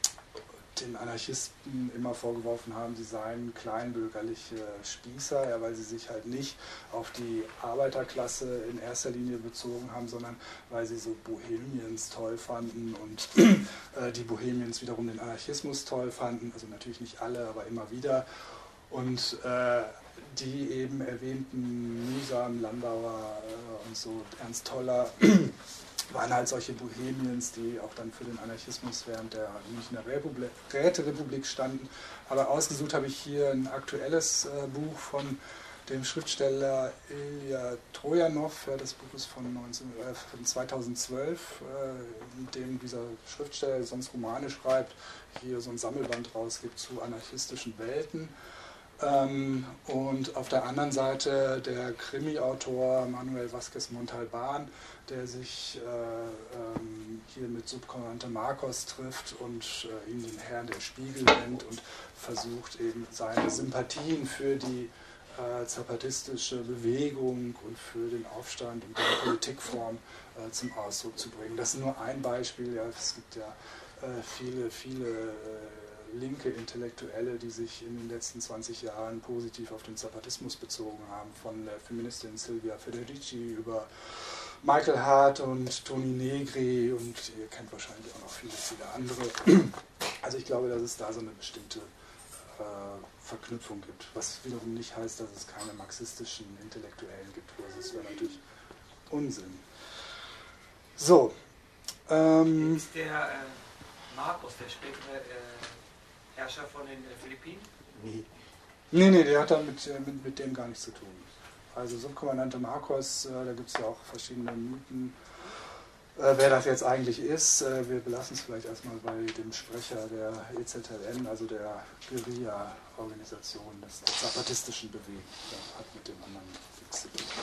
den Anarchisten immer vorgeworfen haben, sie seien kleinbürgerliche Spießer, ja, weil sie sich halt nicht auf die Arbeiterklasse in erster Linie bezogen haben, sondern weil sie so Bohemians toll fanden und äh, die Bohemians wiederum den Anarchismus toll fanden, also natürlich nicht alle, aber immer wieder. Und äh, die eben erwähnten Mühsam, Landauer äh, und so, Ernst Toller, waren halt solche Bohemians, die auch dann für den Anarchismus während der Münchner Republik, Räterepublik standen. Aber ausgesucht habe ich hier ein aktuelles äh, Buch von dem Schriftsteller Ilja Trojanow. Ja, das Buch ist von, neunzehn, äh, von zweitausendzwölf, äh, in dem dieser Schriftsteller, der sonst Romane schreibt, hier so ein Sammelband rausgibt zu anarchistischen Welten. Ähm, und auf der anderen Seite der Krimi-Autor Manuel Vázquez Montalbán, der sich äh, ähm, hier mit Subkommandante Marcos trifft und äh, ihm den Herrn der Spiegel nennt und versucht eben seine Sympathien für die äh, zapatistische Bewegung und für den Aufstand und die Politikform äh, zum Ausdruck zu bringen. Das ist nur ein Beispiel, ja, es gibt ja äh, viele, viele äh, linke Intellektuelle, die sich in den letzten zwanzig Jahren positiv auf den Zapatismus bezogen haben, von der Feministin Silvia Federici über Michael Hart und Toni Negri und ihr kennt wahrscheinlich auch noch viele, viele andere. Also ich glaube, dass es da so eine bestimmte äh, Verknüpfung gibt, was wiederum nicht heißt, dass es keine marxistischen Intellektuellen gibt. Also das wäre natürlich Unsinn. So. Ähm, ist der äh, Marcos, der spätere äh, Herrscher von den äh, Philippinen? Nee. Nee, nee, der hat da mit, mit, mit dem gar nichts zu tun. Also Subkommandante Marcos, äh, da gibt es ja auch verschiedene Mythen, äh, wer das jetzt eigentlich ist. Äh, wir belassen es vielleicht erstmal bei dem Sprecher der E Z L N, also der Guerilla-Organisation des, der zapatistischen Bewegung. Der hat mit dem anderen nichts zu tun.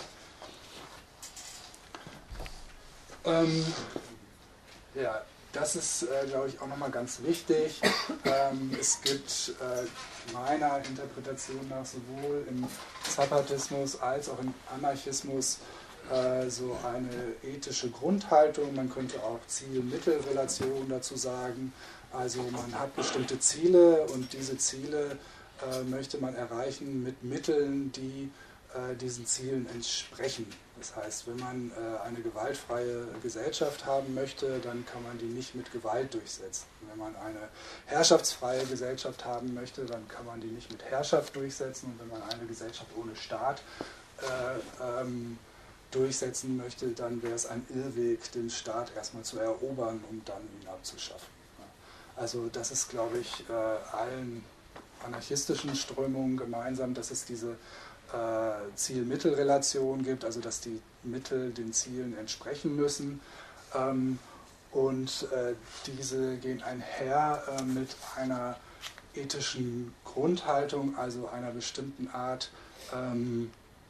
Ähm, ja, das ist, äh, glaube ich, auch nochmal ganz wichtig. Ähm, es gibt äh, meiner Interpretation nach sowohl im Zapatismus als auch im Anarchismus äh, so eine ethische Grundhaltung. Man könnte auch Ziel-Mittel-Relation dazu sagen. Also man hat bestimmte Ziele und diese Ziele äh, möchte man erreichen mit Mitteln, die äh, diesen Zielen entsprechen. Das heißt, wenn man äh, eine gewaltfreie Gesellschaft haben möchte, dann kann man die nicht mit Gewalt durchsetzen. Wenn man eine herrschaftsfreie Gesellschaft haben möchte, dann kann man die nicht mit Herrschaft durchsetzen. Und wenn man eine Gesellschaft ohne Staat äh, ähm, durchsetzen möchte, dann wäre es ein Irrweg, den Staat erstmal zu erobern, um dann ihn abzuschaffen. Also das ist, glaube ich, äh, allen anarchistischen Strömungen gemeinsam, dass es diese äh, Ziel-Mittel-Relation gibt, also dass die Mittel den Zielen entsprechen müssen. Ähm, und äh, diese gehen einher äh, mit einer ethischen Grundhaltung, also einer bestimmten Art ähm,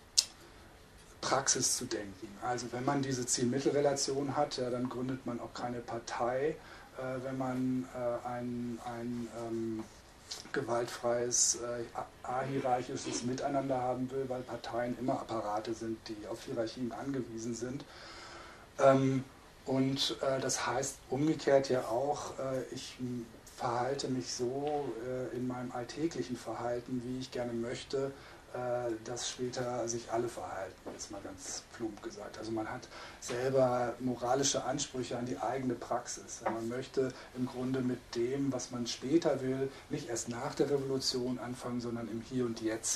Praxis zu denken. Also wenn man diese Ziel-Mittel-Relation hat, ja, dann gründet man auch keine Partei. Äh, wenn man äh, ein, ein ähm, gewaltfreies, äh, ahierarchisches Miteinander haben will, weil Parteien immer Apparate sind, die auf Hierarchien angewiesen sind. Ähm, und äh, das heißt umgekehrt ja auch, äh, ich verhalte mich so äh, in meinem alltäglichen Verhalten, wie ich gerne möchte, dass später sich alle verhalten, jetzt mal ganz plump gesagt. Also man hat selber moralische Ansprüche an die eigene Praxis. Man möchte im Grunde mit dem, was man später will, nicht erst nach der Revolution anfangen, sondern im Hier und Jetzt.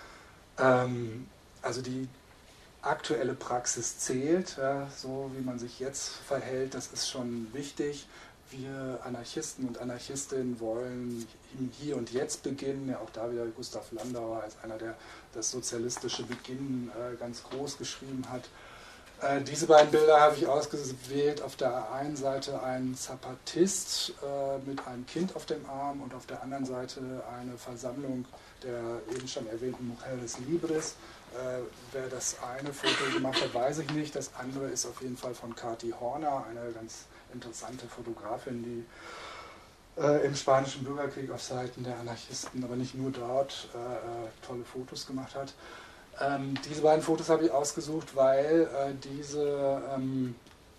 Ähm, also die aktuelle Praxis zählt, ja, so wie man sich jetzt verhält, das ist schon wichtig. Wir Anarchisten und Anarchistinnen wollen im Hier und Jetzt beginnen. Ja, auch da wieder Gustav Landauer als einer, der das sozialistische Beginnen äh, ganz groß geschrieben hat. Äh, diese beiden Bilder habe ich ausgewählt. Auf der einen Seite ein Zapatist äh, mit einem Kind auf dem Arm und auf der anderen Seite eine Versammlung der eben schon erwähnten Mujeres Libres. Äh, wer das eine Foto gemacht hat, weiß ich nicht. Das andere ist auf jeden Fall von Kati Horner, eine ganz interessante Fotografin, die äh, im Spanischen Bürgerkrieg auf Seiten der Anarchisten, aber nicht nur dort, äh, tolle Fotos gemacht hat. Ähm, diese beiden Fotos habe ich ausgesucht, weil äh, diese ähm,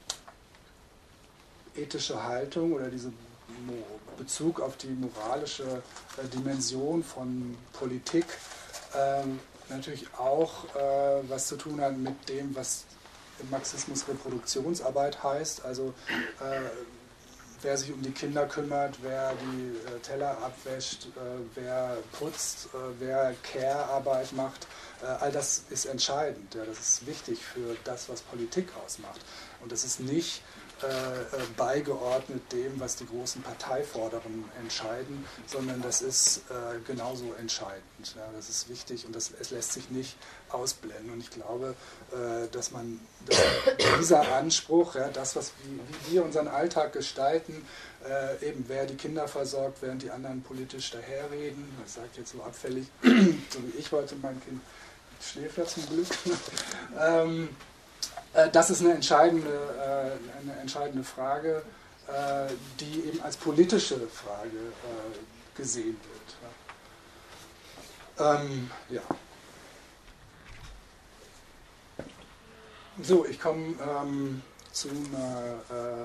ethische Haltung oder dieser Bezug auf die moralische äh, Dimension von Politik ähm, natürlich auch äh, was zu tun hat mit dem, was im Marxismus Reproduktionsarbeit heißt, also äh, wer sich um die Kinder kümmert, wer die äh, Teller abwäscht, äh, wer putzt, äh, wer Care-Arbeit macht, äh, all das ist entscheidend. Ja, das ist wichtig für das, was Politik ausmacht. Und das ist nicht äh, beigeordnet dem, was die großen Parteiforderungen entscheiden, sondern das ist äh, genauso entscheidend. Ja, das ist wichtig und das, es lässt sich nicht ausblenden. Und ich glaube, äh, dass man dass dieser Anspruch, ja, das, was wie, wie wir unseren Alltag gestalten, äh, eben wer die Kinder versorgt, während die anderen politisch daherreden, das sagt jetzt so abfällig, so wie ich heute mein Kind schläft ja zum Glück. ähm, Das ist eine entscheidende, eine entscheidende Frage, die eben als politische Frage gesehen wird. Ähm, ja. So, ich komme ähm, zu, einer, äh,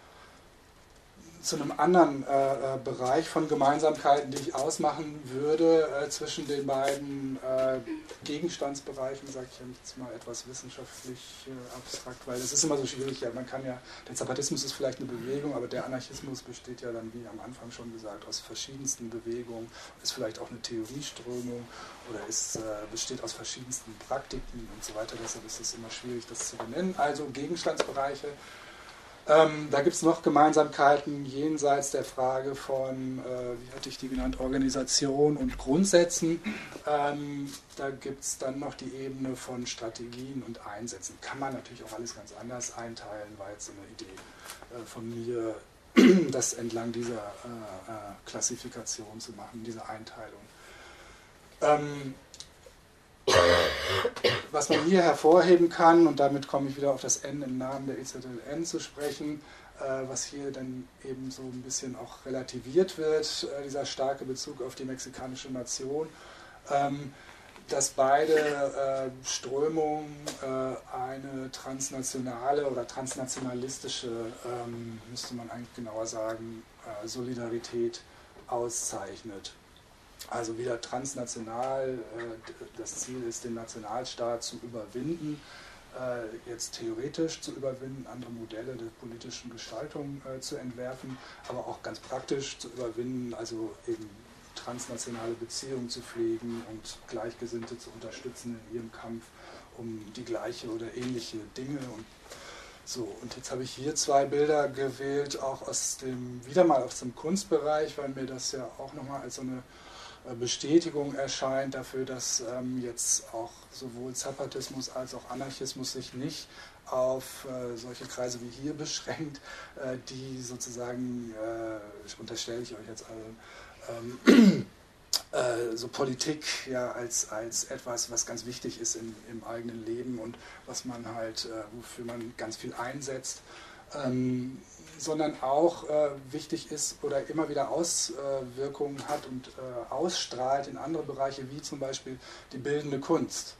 zu einem anderen äh, Bereich von Gemeinsamkeiten, die ich ausmachen würde äh, zwischen den beiden äh, Gegenstandsbereichen, sage ich jetzt mal etwas wissenschaftlich äh, abstrakt, weil es ist immer so schwierig, ja, man kann ja, der Zapatismus ist vielleicht eine Bewegung, aber der Anarchismus besteht ja dann, wie am Anfang schon gesagt, aus verschiedensten Bewegungen, ist vielleicht auch eine Theorieströmung oder ist, äh, besteht aus verschiedensten Praktiken und so weiter, deshalb ist es immer schwierig, das zu benennen. Also Gegenstandsbereiche. Ähm, da gibt es noch Gemeinsamkeiten jenseits der Frage von, äh, wie hatte ich die genannt, Organisation und Grundsätzen. Ähm, da gibt es dann noch die Ebene von Strategien und Einsätzen. Kann man natürlich auch alles ganz anders einteilen, war jetzt so eine Idee äh, von mir, das entlang dieser äh, äh, Klassifikation zu machen, diese Einteilung. Ähm, Was man hier hervorheben kann, und damit komme ich wieder auf das N im Namen der E Z L N zu sprechen, äh, was hier dann eben so ein bisschen auch relativiert wird, äh, dieser starke Bezug auf die mexikanische Nation, ähm, dass beide äh, Strömungen äh, eine transnationale oder transnationalistische, ähm, müsste man eigentlich genauer sagen, äh, Solidarität auszeichnet. Also wieder transnational, das Ziel ist, den Nationalstaat zu überwinden, jetzt theoretisch zu überwinden, andere Modelle der politischen Gestaltung zu entwerfen, aber auch ganz praktisch zu überwinden, also eben transnationale Beziehungen zu pflegen und Gleichgesinnte zu unterstützen in ihrem Kampf um die gleiche oder ähnliche Dinge. Und so, und jetzt habe ich hier zwei Bilder gewählt, auch aus dem, wieder mal aus dem Kunstbereich, weil mir das ja auch nochmal als so eine Bestätigung erscheint dafür, dass ähm, jetzt auch sowohl Zapatismus als auch Anarchismus sich nicht auf äh, solche Kreise wie hier beschränkt, äh, die sozusagen, äh, unterstelle ich euch jetzt allen, ähm, äh, so Politik ja als, als etwas, was ganz wichtig ist in, im eigenen Leben und was man halt, äh, wofür man ganz viel einsetzt, ähm, sondern auch äh, wichtig ist oder immer wieder Auswirkungen äh, hat und äh, ausstrahlt in andere Bereiche, wie zum Beispiel die bildende Kunst.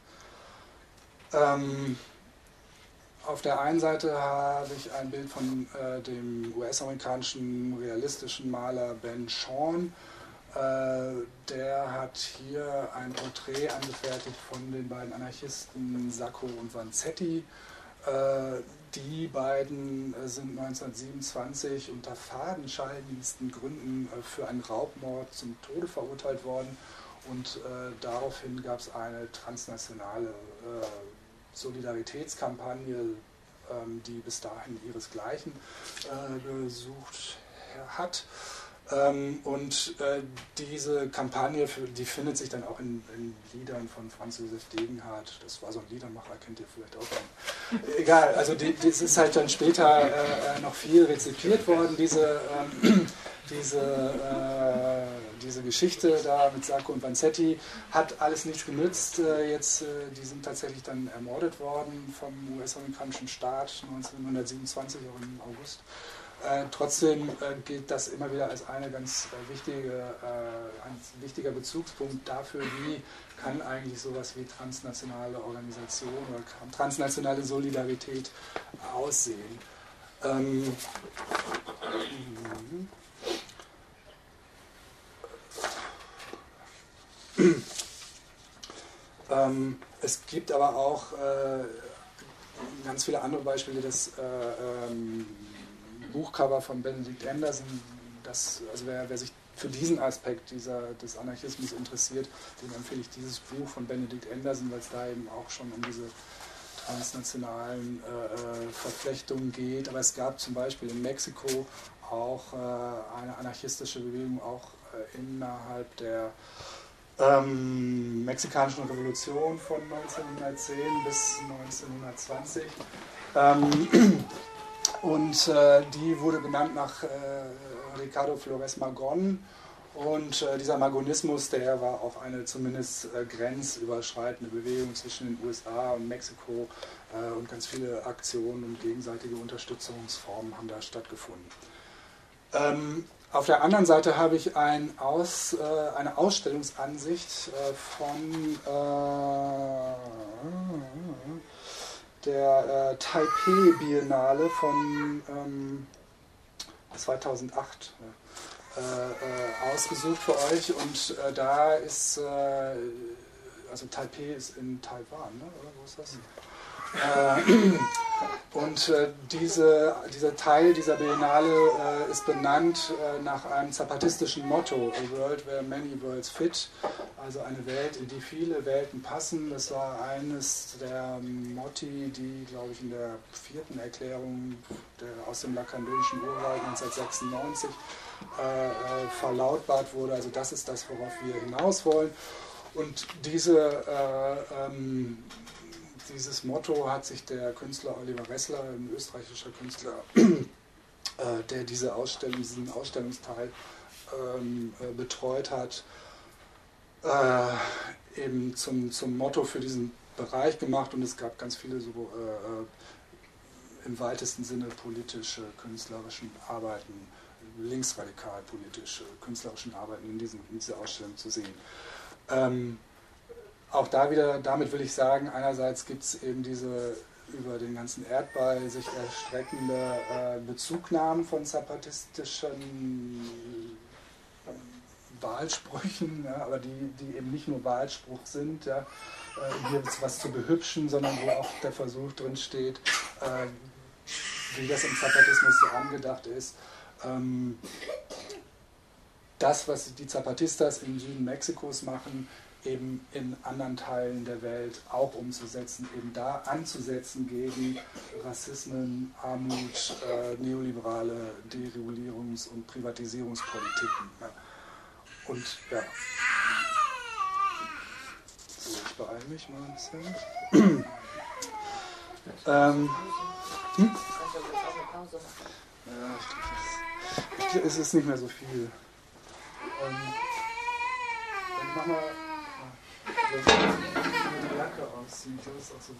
Ähm, auf der einen Seite habe ich ein Bild von äh, dem U S-amerikanischen realistischen Maler Ben Shorn. Äh, der hat hier ein Porträt angefertigt von den beiden Anarchisten Sacco und Vanzetti. Äh, Die beiden sind neunzehnhundertsiebenundzwanzig unter fadenscheinigsten Gründen für einen Raubmord zum Tode verurteilt worden und äh, daraufhin gab es eine transnationale äh, Solidaritätskampagne, ähm, die bis dahin ihresgleichen äh, gesucht hat. Ähm, und äh, diese Kampagne, für, die findet sich dann auch in, in Liedern von Franz Josef Degenhardt. Das war so ein Liedermacher, kennt ihr vielleicht auch noch. Egal, also die, das ist halt dann später äh, noch viel rezipiert worden, diese, ähm, diese, äh, diese Geschichte da mit Sacco und Vanzetti. Hat alles nichts genützt. Äh, jetzt, äh, die sind tatsächlich dann ermordet worden vom U S-amerikanischen Staat neunzehnhundertsiebenundzwanzig, auch im August. Äh, trotzdem äh, gilt das immer wieder als eine ganz äh, wichtige, äh, ein wichtiger Bezugspunkt dafür, wie kann eigentlich sowas wie transnationale Organisation oder transnationale Solidarität aussehen. Ähm, ähm, es gibt aber auch äh, ganz viele andere Beispiele, das äh, ähm, Buchcover von Benedict Anderson, das, also wer, wer sich für diesen Aspekt dieser, des Anarchismus interessiert, dem empfehle ich dieses Buch von Benedict Anderson, weil es da eben auch schon um diese transnationalen äh, Verflechtungen geht. Aber es gab zum Beispiel in Mexiko auch äh, eine anarchistische Bewegung, auch äh, innerhalb der ähm, mexikanischen Revolution von neunzehnhundertzehn bis neunzehnhundertzwanzig. Ähm, Und äh, die wurde benannt nach äh, Ricardo Flores Magón. Und äh, dieser Magonismus, der war auch eine zumindest äh, grenzüberschreitende Bewegung zwischen den U S A und Mexiko. Äh, und ganz viele Aktionen und gegenseitige Unterstützungsformen haben da stattgefunden. Ähm, auf der anderen Seite habe ich ein Aus, äh, eine Ausstellungsansicht äh, von äh, der äh, Taipei Biennale von ähm, zweitausendacht äh, äh, ausgesucht für euch und äh, da ist, äh, also Taipei ist in Taiwan, ne? Oder wo ist das? Äh, und äh, diese, dieser Teil dieser Biennale äh, ist benannt äh, nach einem zapatistischen Motto, A World Where Many Worlds Fit, also eine Welt, in die viele Welten passen. Das war eines der Motti, die, glaube ich, in der vierten Erklärung der, aus dem Lakandonischen Urwald neunzehnhundertsechsundneunzig äh, äh, verlautbart wurde. Also das ist das, worauf wir hinaus wollen. Und diese äh, ähm, Dieses Motto hat sich der Künstler Oliver Ressler, ein österreichischer Künstler, äh, der diese Ausstellung, diesen Ausstellungsteil ähm, äh, betreut hat, äh, eben zum, zum Motto für diesen Bereich gemacht. Und es gab ganz viele so äh, im weitesten Sinne politische, künstlerischen Arbeiten, linksradikal politische, künstlerischen Arbeiten in, diesem, in dieser Ausstellung zu sehen. Ähm, Auch da wieder, damit will ich sagen, einerseits gibt es eben diese über den ganzen Erdball sich erstreckende äh, Bezugnahmen von zapatistischen äh, Wahlsprüchen, ja, aber die, die eben nicht nur Wahlspruch sind, ja, äh, hier was zu behübschen, sondern wo auch der Versuch drin steht, äh, wie das im Zapatismus so angedacht ist, ähm, das, was die Zapatistas im Süden Mexikos machen, eben in anderen Teilen der Welt auch umzusetzen, eben da anzusetzen gegen Rassismen, Armut, äh, neoliberale Deregulierungs- und Privatisierungspolitiken. Ja. Und ja, so, ich beeile mich mal ein bisschen. ähm, hm? Ja, ich glaube, es ist nicht mehr so viel. Ähm, dann mach mal. Ich will die Jacke ausziehen, ich glaube, es ist auch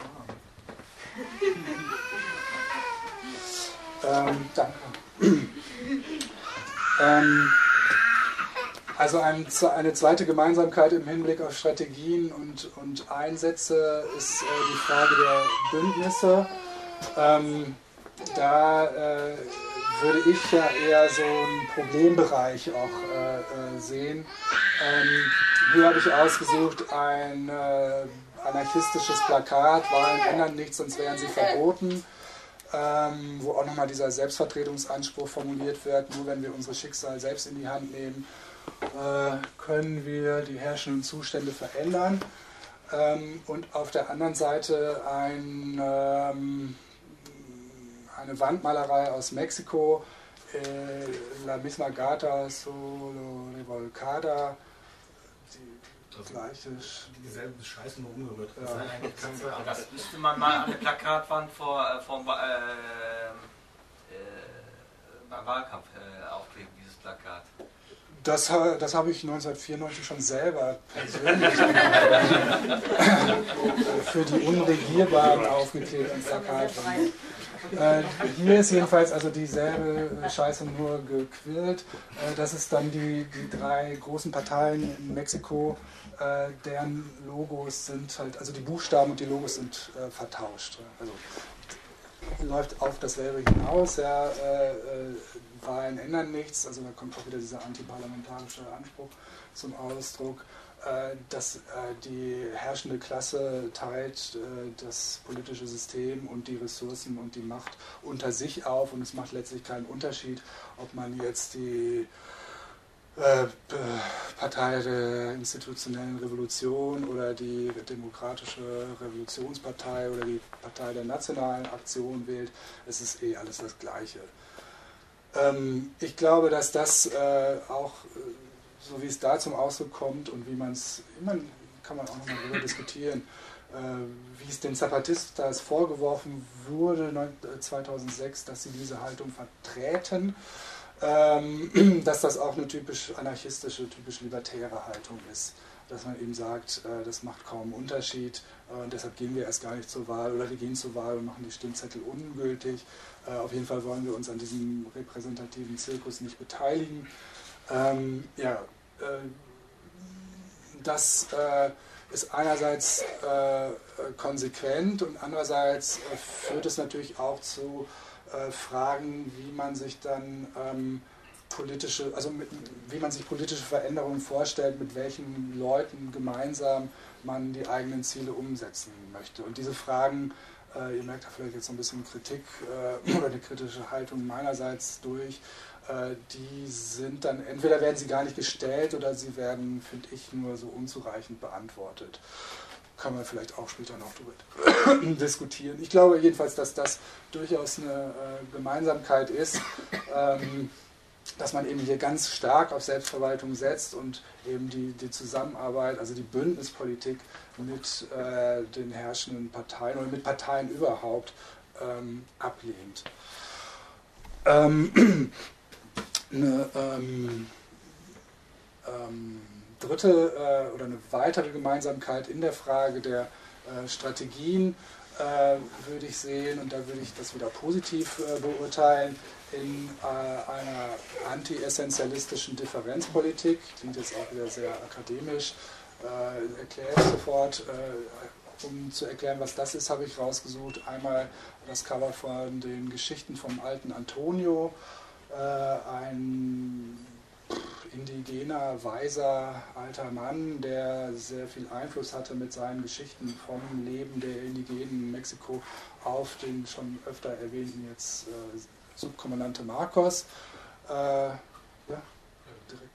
so warm. ähm, danke. ähm, also ein, eine zweite Gemeinsamkeit im Hinblick auf Strategien und, und Einsätze ist äh, die Frage der Bündnisse. Ähm, da äh, würde ich ja eher so einen Problembereich auch äh, äh, sehen. Ähm, hier habe ich ausgesucht ein äh, anarchistisches Plakat, Wahlen ändern nichts, sonst wären sie verboten, ähm, wo auch nochmal dieser Selbstvertretungsanspruch formuliert wird, nur wenn wir unser Schicksal selbst in die Hand nehmen, äh, können wir die herrschenden Zustände verändern. Ähm, und auf der anderen Seite ein, ähm, eine Wandmalerei aus Mexiko, äh, La misma gata solo revolcada, die gleiche, dieselbe Scheiße nur umgerührt. Ja. Das müsste man mal an der Plakatwand vor, vom äh, äh, beim Wahlkampf äh, aufkleben, dieses Plakat. Das, das habe ich neunzehnhundertvierundneunzig schon selber persönlich für die Unregierbaren aufgeklebt am Plakat. Äh, hier ist jedenfalls also dieselbe Scheiße nur gequillt. Äh, das ist dann die, die drei großen Parteien in Mexiko, äh, deren Logos sind halt, also die Buchstaben und die Logos sind äh, vertauscht. Also läuft auf dasselbe hinaus, ja, äh, äh, Wahlen ändern nichts, also da kommt auch wieder dieser antiparlamentarische Anspruch zum Ausdruck, äh, dass äh, die herrschende Klasse teilt äh, das politische System und die Ressourcen und die Macht unter sich auf und es macht letztlich keinen Unterschied, ob man jetzt die äh, Partei der institutionellen Revolution oder die Demokratische Revolutionspartei oder die Partei der nationalen Aktion wählt, es ist eh alles das Gleiche. Ähm, ich glaube, dass das äh, auch, so wie es da zum Ausdruck kommt und wie man es, immer kann man auch nochmal darüber diskutieren, äh, wie es den Zapatistas vorgeworfen wurde zweitausendsechs, dass sie diese Haltung vertreten, ähm, dass das auch eine typisch anarchistische, typisch libertäre Haltung ist. Dass man eben sagt, äh, das macht kaum einen Unterschied äh, und deshalb gehen wir erst gar nicht zur Wahl oder wir gehen zur Wahl und machen die Stimmzettel ungültig. Äh, auf jeden Fall wollen wir uns an diesem repräsentativen Zirkus nicht beteiligen. Ähm, ja, äh, das äh, ist einerseits äh, konsequent und andererseits äh, führt es natürlich auch zu äh, Fragen, wie man sich dann ähm, politische, also mit, wie man sich politische Veränderungen vorstellt, mit welchen Leuten gemeinsam man die eigenen Ziele umsetzen möchte. Und diese Fragen, äh, ihr merkt da vielleicht jetzt so ein bisschen Kritik äh, oder eine kritische Haltung meinerseits durch, äh, die sind dann, entweder werden sie gar nicht gestellt oder sie werden, finde ich, nur so unzureichend beantwortet. Kann man vielleicht auch später noch darüber diskutieren. Ich glaube jedenfalls, dass das durchaus eine äh, Gemeinsamkeit ist, ähm, dass man eben hier ganz stark auf Selbstverwaltung setzt und eben die, die Zusammenarbeit, also die Bündnispolitik mit äh, den herrschenden Parteien oder mit Parteien überhaupt ähm, ablehnt. Ähm, eine ähm, ähm, dritte äh, oder eine weitere Gemeinsamkeit in der Frage der äh, Strategien äh, würde ich sehen, und da würde ich das wieder positiv äh, beurteilen, in äh, einer anti-essentialistischen Differenzpolitik, klingt jetzt auch wieder sehr akademisch, äh, erkläre ich sofort. Äh, um zu erklären, was das ist, habe ich rausgesucht. Einmal das Cover von den Geschichten vom alten Antonio, äh, ein indigener, weiser, alter Mann, der sehr viel Einfluss hatte mit seinen Geschichten vom Leben der Indigenen in Mexiko auf den schon öfter erwähnten jetzt äh, Subkommandante Marcos. Äh, ja, direkt.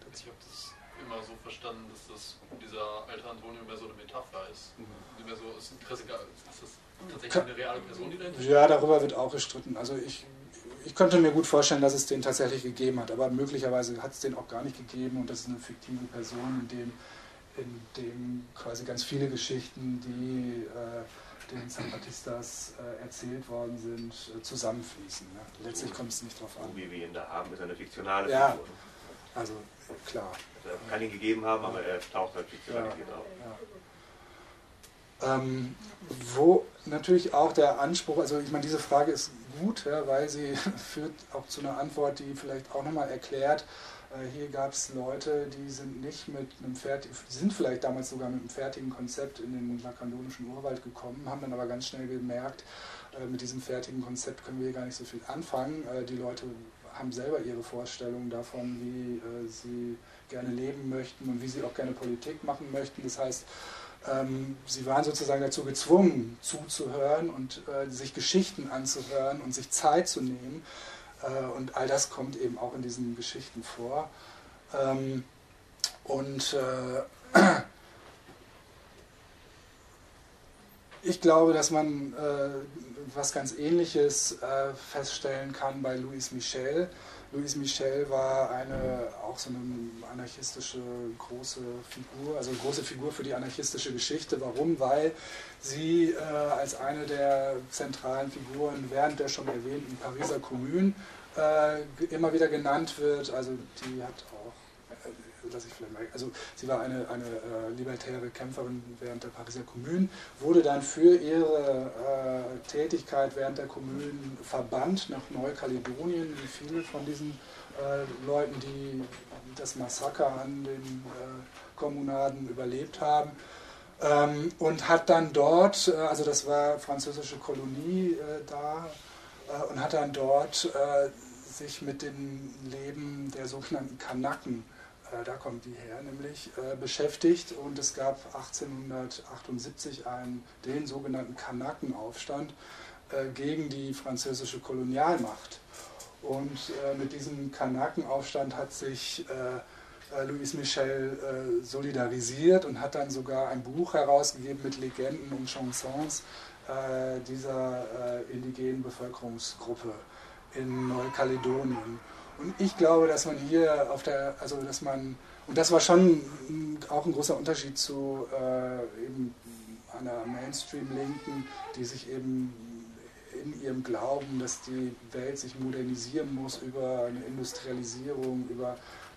Ich habe das immer so verstanden, dass das dieser alte Antonio mehr so eine Metapher ist. Mhm. Mehr so, ist, Interesse, ist das tatsächlich eine reale Person, die dahinter steht? Ja, darüber wird auch gestritten. Also ich, ich könnte mir gut vorstellen, dass es den tatsächlich gegeben hat, aber möglicherweise hat es den auch gar nicht gegeben und das ist eine fiktive Person, in dem, in dem quasi ganz viele Geschichten, die äh, den Zapatistas äh, erzählt worden sind, äh, zusammenfließen. Ne? Letztlich kommt es nicht drauf an. So wie wir ihn da haben, ist eine fiktionale ja, Figur. Also klar. Also er kann ihn gegeben haben, aber er taucht halt fiktionalisiert ja, auf. Ja. Ähm, wo natürlich auch der Anspruch, also ich meine, diese Frage ist gut, ja, weil sie führt auch zu einer Antwort, die vielleicht auch nochmal erklärt, äh, hier gab es Leute, die sind nicht mit einem fertigen, sind vielleicht damals sogar mit einem fertigen Konzept in den lakandonischen Urwald gekommen, haben dann aber ganz schnell gemerkt, äh, mit diesem fertigen Konzept können wir gar nicht so viel anfangen. Äh, die Leute haben selber ihre Vorstellungen davon, wie äh, sie gerne leben möchten und wie sie auch gerne Politik machen möchten. Das heißt, ähm, sie waren sozusagen dazu gezwungen, zuzuhören und äh, sich Geschichten anzuhören und sich Zeit zu nehmen. Äh, und all das kommt eben auch in diesen Geschichten vor. Ähm, und äh, ich glaube, dass man äh, was ganz Ähnliches äh, feststellen kann bei Louis Michel. Louis Michel war eine, auch so eine anarchistische große Figur, also eine große Figur für die anarchistische Geschichte. Warum? Weil sie äh, als eine der zentralen Figuren während der schon erwähnten Pariser Kommune äh, immer wieder genannt wird. Also die hat auch, äh, lass ich vielleicht mal, also sie war eine, eine äh, libertäre Kämpferin während der Pariser Kommune, wurde dann für ihre äh, Tätigkeit während der Kommune verbannt nach Neukaledonien, wie viele von diesen äh, Leuten, die das Massaker an den äh, Kommunaden überlebt haben. Ähm, und hat dann dort, äh, also das war französische Kolonie äh, da, äh, und hat dann dort äh, sich mit dem Leben der sogenannten Kanaken, äh, da kommt die her nämlich, äh, beschäftigt. Und es gab achtzehnhundertachtundsiebzig einen, den sogenannten Kanakenaufstand äh, gegen die französische Kolonialmacht. Und äh, mit diesem Kanakenaufstand hat sich äh, Louis Michel äh, solidarisiert und hat dann sogar ein Buch herausgegeben mit Legenden und Chansons äh, dieser äh, indigenen Bevölkerungsgruppe in Neukaledonien. Und ich glaube, dass man hier auf der, also dass man, und das war schon auch ein großer Unterschied zu äh, eben einer Mainstream-Linken, die sich eben in ihrem Glauben, dass die Welt sich modernisieren muss über eine Industrialisierung, über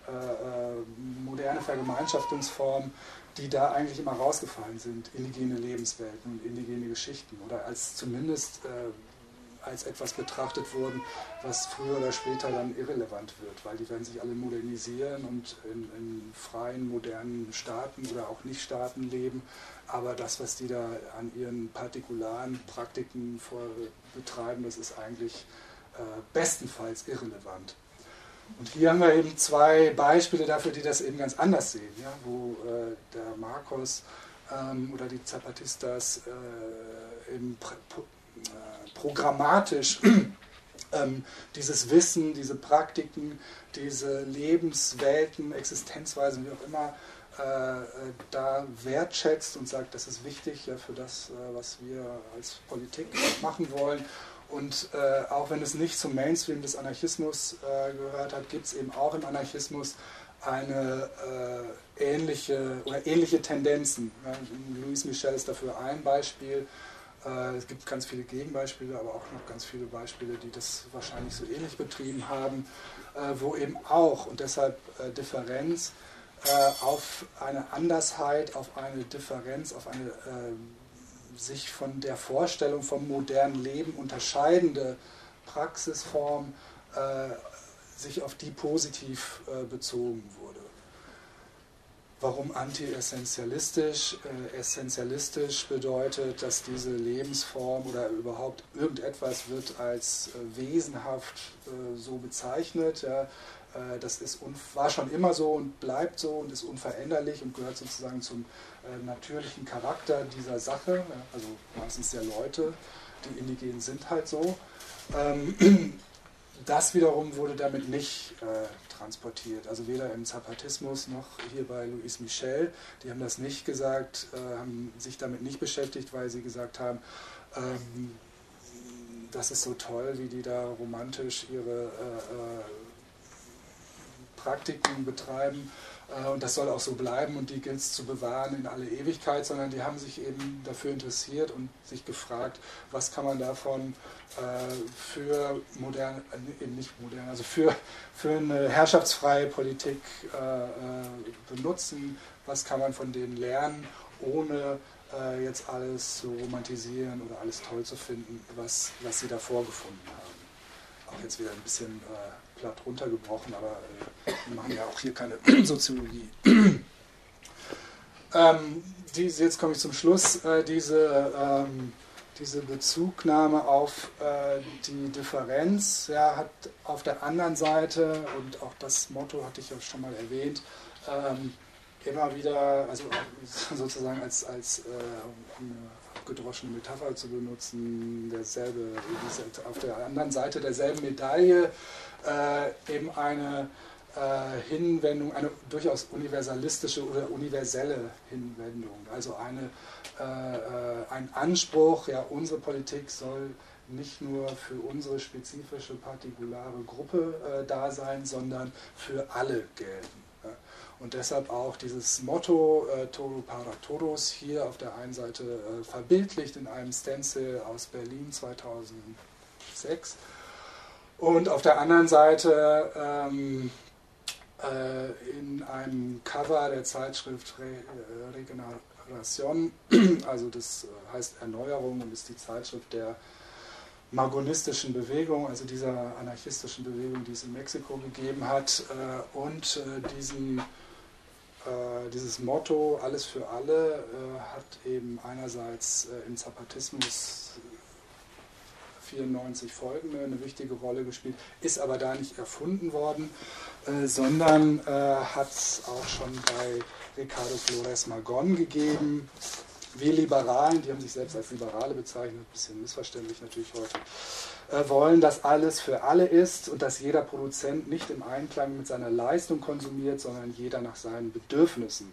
äh, moderne Vergemeinschaftungsformen, die da eigentlich immer rausgefallen sind, indigene Lebenswelten und indigene Geschichten oder als zumindest äh, als etwas betrachtet wurden, was früher oder später dann irrelevant wird, weil die werden sich alle modernisieren und in, in freien, modernen Staaten oder auch Nicht-Staaten leben, aber das, was die da an ihren partikularen Praktiken vor, betreiben, das ist eigentlich äh, bestenfalls irrelevant. Und hier haben wir eben zwei Beispiele dafür, die das eben ganz anders sehen, ja, wo äh, der Marcos ähm, oder die Zapatistas äh, eben pro, äh, programmatisch ähm, dieses Wissen, diese Praktiken, diese Lebenswelten, Existenzweisen, wie auch immer, äh, da wertschätzt und sagt, das ist wichtig ja, für das, äh, was wir als Politik machen wollen. Und äh, auch wenn es nicht zum Mainstream des Anarchismus äh, gehört hat, gibt es eben auch im Anarchismus eine äh, ähnliche oder ähnliche Tendenzen. Ja, Louis Michel ist dafür ein Beispiel. Äh, es gibt ganz viele Gegenbeispiele, aber auch noch ganz viele Beispiele, die das wahrscheinlich so ähnlich betrieben haben, äh, wo eben auch, und deshalb äh, Differenz, äh, auf eine Andersheit, auf eine Differenz, auf eine äh, sich von der Vorstellung vom modernen Leben unterscheidende Praxisform äh, sich auf die positiv äh, bezogen wurde. Warum anti-essentialistisch? Äh, essentialistisch bedeutet, dass diese Lebensform oder überhaupt irgendetwas wird als äh, wesenhaft äh, so bezeichnet. Ja. Äh, das ist war schon immer so und bleibt so und ist unveränderlich und gehört sozusagen zum äh, natürlichen Charakter dieser Sache. Ja. Also meistens der Leute, die Indigenen sind halt so. Ähm, das wiederum wurde damit nicht äh, transportiert, also weder im Zapatismus noch hier bei Louis Michel. Die haben das nicht gesagt, äh, haben sich damit nicht beschäftigt, weil sie gesagt haben, ähm, das ist so toll, wie die da romantisch ihre äh, äh, Praktiken betreiben äh, und das soll auch so bleiben und die gilt es zu bewahren in alle Ewigkeit, sondern die haben sich eben dafür interessiert und sich gefragt, was kann man davon äh, für moderne, äh, eben nicht moderne, also für, für eine herrschaftsfreie Politik äh, äh, benutzen, was kann man von denen lernen, ohne äh, jetzt alles zu romantisieren oder alles toll zu finden, was, was sie da vorgefunden haben. Auch jetzt wieder ein bisschen äh, platt runtergebrochen, aber äh, wir machen ja auch hier keine Soziologie. ähm, diese, jetzt komme ich zum Schluss. Äh, diese, ähm, diese Bezugnahme auf äh, die Differenz ja, hat auf der anderen Seite, und auch das Motto hatte ich ja schon mal erwähnt, ähm, immer wieder, also sozusagen als, als äh, eine abgedroschene Metapher zu benutzen, derselbe, auf der anderen Seite derselben Medaille äh, eben eine äh, Hinwendung, eine durchaus universalistische oder universelle Hinwendung, also eine, äh, ein Anspruch, ja, unsere Politik soll nicht nur für unsere spezifische, partikulare Gruppe äh, da sein, sondern für alle gelten. Ja. Und deshalb auch dieses Motto äh, Todo para Todos hier auf der einen Seite äh, verbildlicht in einem Stencil aus Berlin zweitausendsechs und auf der anderen Seite ähm, äh, in einem Cover der Zeitschrift Re, äh, Regeneration, also das äh, heißt Erneuerung und ist die Zeitschrift der magonistischen Bewegung, also dieser anarchistischen Bewegung, die es in Mexiko gegeben hat, äh, und äh, diesen Äh, dieses Motto, alles für alle, äh, hat eben einerseits äh, im Zapatismus vierundneunzig folgende eine wichtige Rolle gespielt, ist aber da nicht erfunden worden, äh, sondern äh, hat es auch schon bei Ricardo Flores Magón gegeben. Wir Liberalen, die haben sich selbst als Liberale bezeichnet, ein bisschen missverständlich natürlich heute, äh, wollen, dass alles für alle ist und dass jeder Produzent nicht im Einklang mit seiner Leistung konsumiert, sondern jeder nach seinen Bedürfnissen.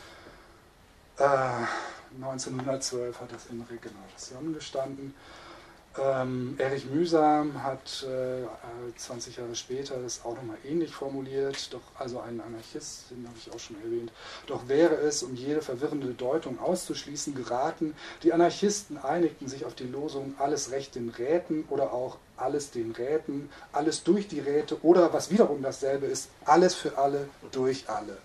Äh, neunzehnhundertzwölf hat das in Regeneration gestanden. Ähm, Erich Mühsam hat äh, zwanzig Jahre später das auch nochmal ähnlich formuliert, doch also ein Anarchist, den habe ich auch schon erwähnt, doch wäre es, um jede verwirrende Deutung auszuschließen, geraten, die Anarchisten einigten sich auf die Losung alles Recht den Räten oder auch alles den Räten, alles durch die Räte oder, was wiederum dasselbe ist, alles für alle durch alle.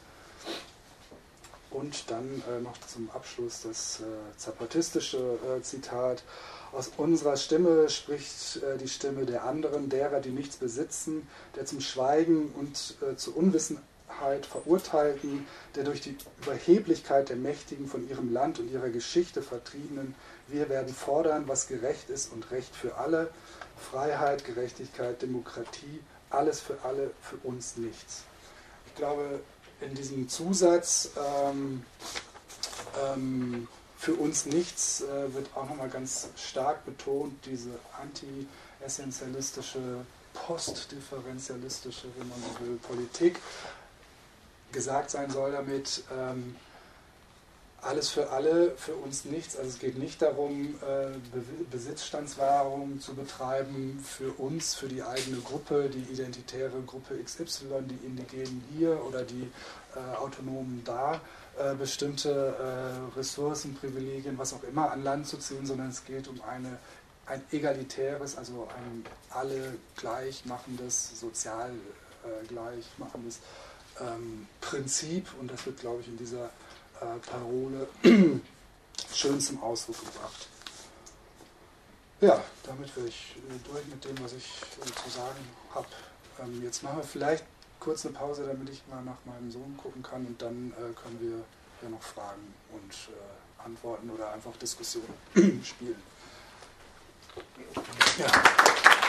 Und dann äh, noch zum Abschluss das äh, zapatistische äh, Zitat: Aus unserer Stimme spricht äh, die Stimme der anderen, derer, die nichts besitzen, der zum Schweigen und äh, zur Unwissenheit Verurteilten, der durch die Überheblichkeit der Mächtigen von ihrem Land und ihrer Geschichte Vertriebenen. Wir werden fordern, was gerecht ist und Recht für alle, Freiheit, Gerechtigkeit, Demokratie, alles für alle, für uns nichts. Ich glaube, in diesem Zusatz ähm, ähm, für uns nichts äh, wird auch nochmal ganz stark betont, diese anti-essentialistische, postdifferenzialistische, wenn man so will, Politik. Gesagt sein soll damit, ähm, alles für alle, für uns nichts. Also es geht nicht darum, äh, Be Besitzstandswahrung zu betreiben für uns, für die eigene Gruppe, die identitäre Gruppe X Y, die Indigenen hier oder die äh, Autonomen da, äh, bestimmte äh, Ressourcen, Privilegien, was auch immer an Land zu ziehen, sondern es geht um eine, ein egalitäres, also ein alle gleich machendes, sozial äh, gleich machendes ähm, Prinzip, und das wird, glaube ich, in dieser Parole schön zum Ausdruck gebracht. Ja, damit wäre ich durch mit dem, was ich zu sagen habe. Ähm, jetzt machen wir vielleicht kurz eine Pause, damit ich mal nach meinem Sohn gucken kann, und dann äh, können wir ja noch Fragen und äh, Antworten oder einfach Diskussionen spielen. Ja.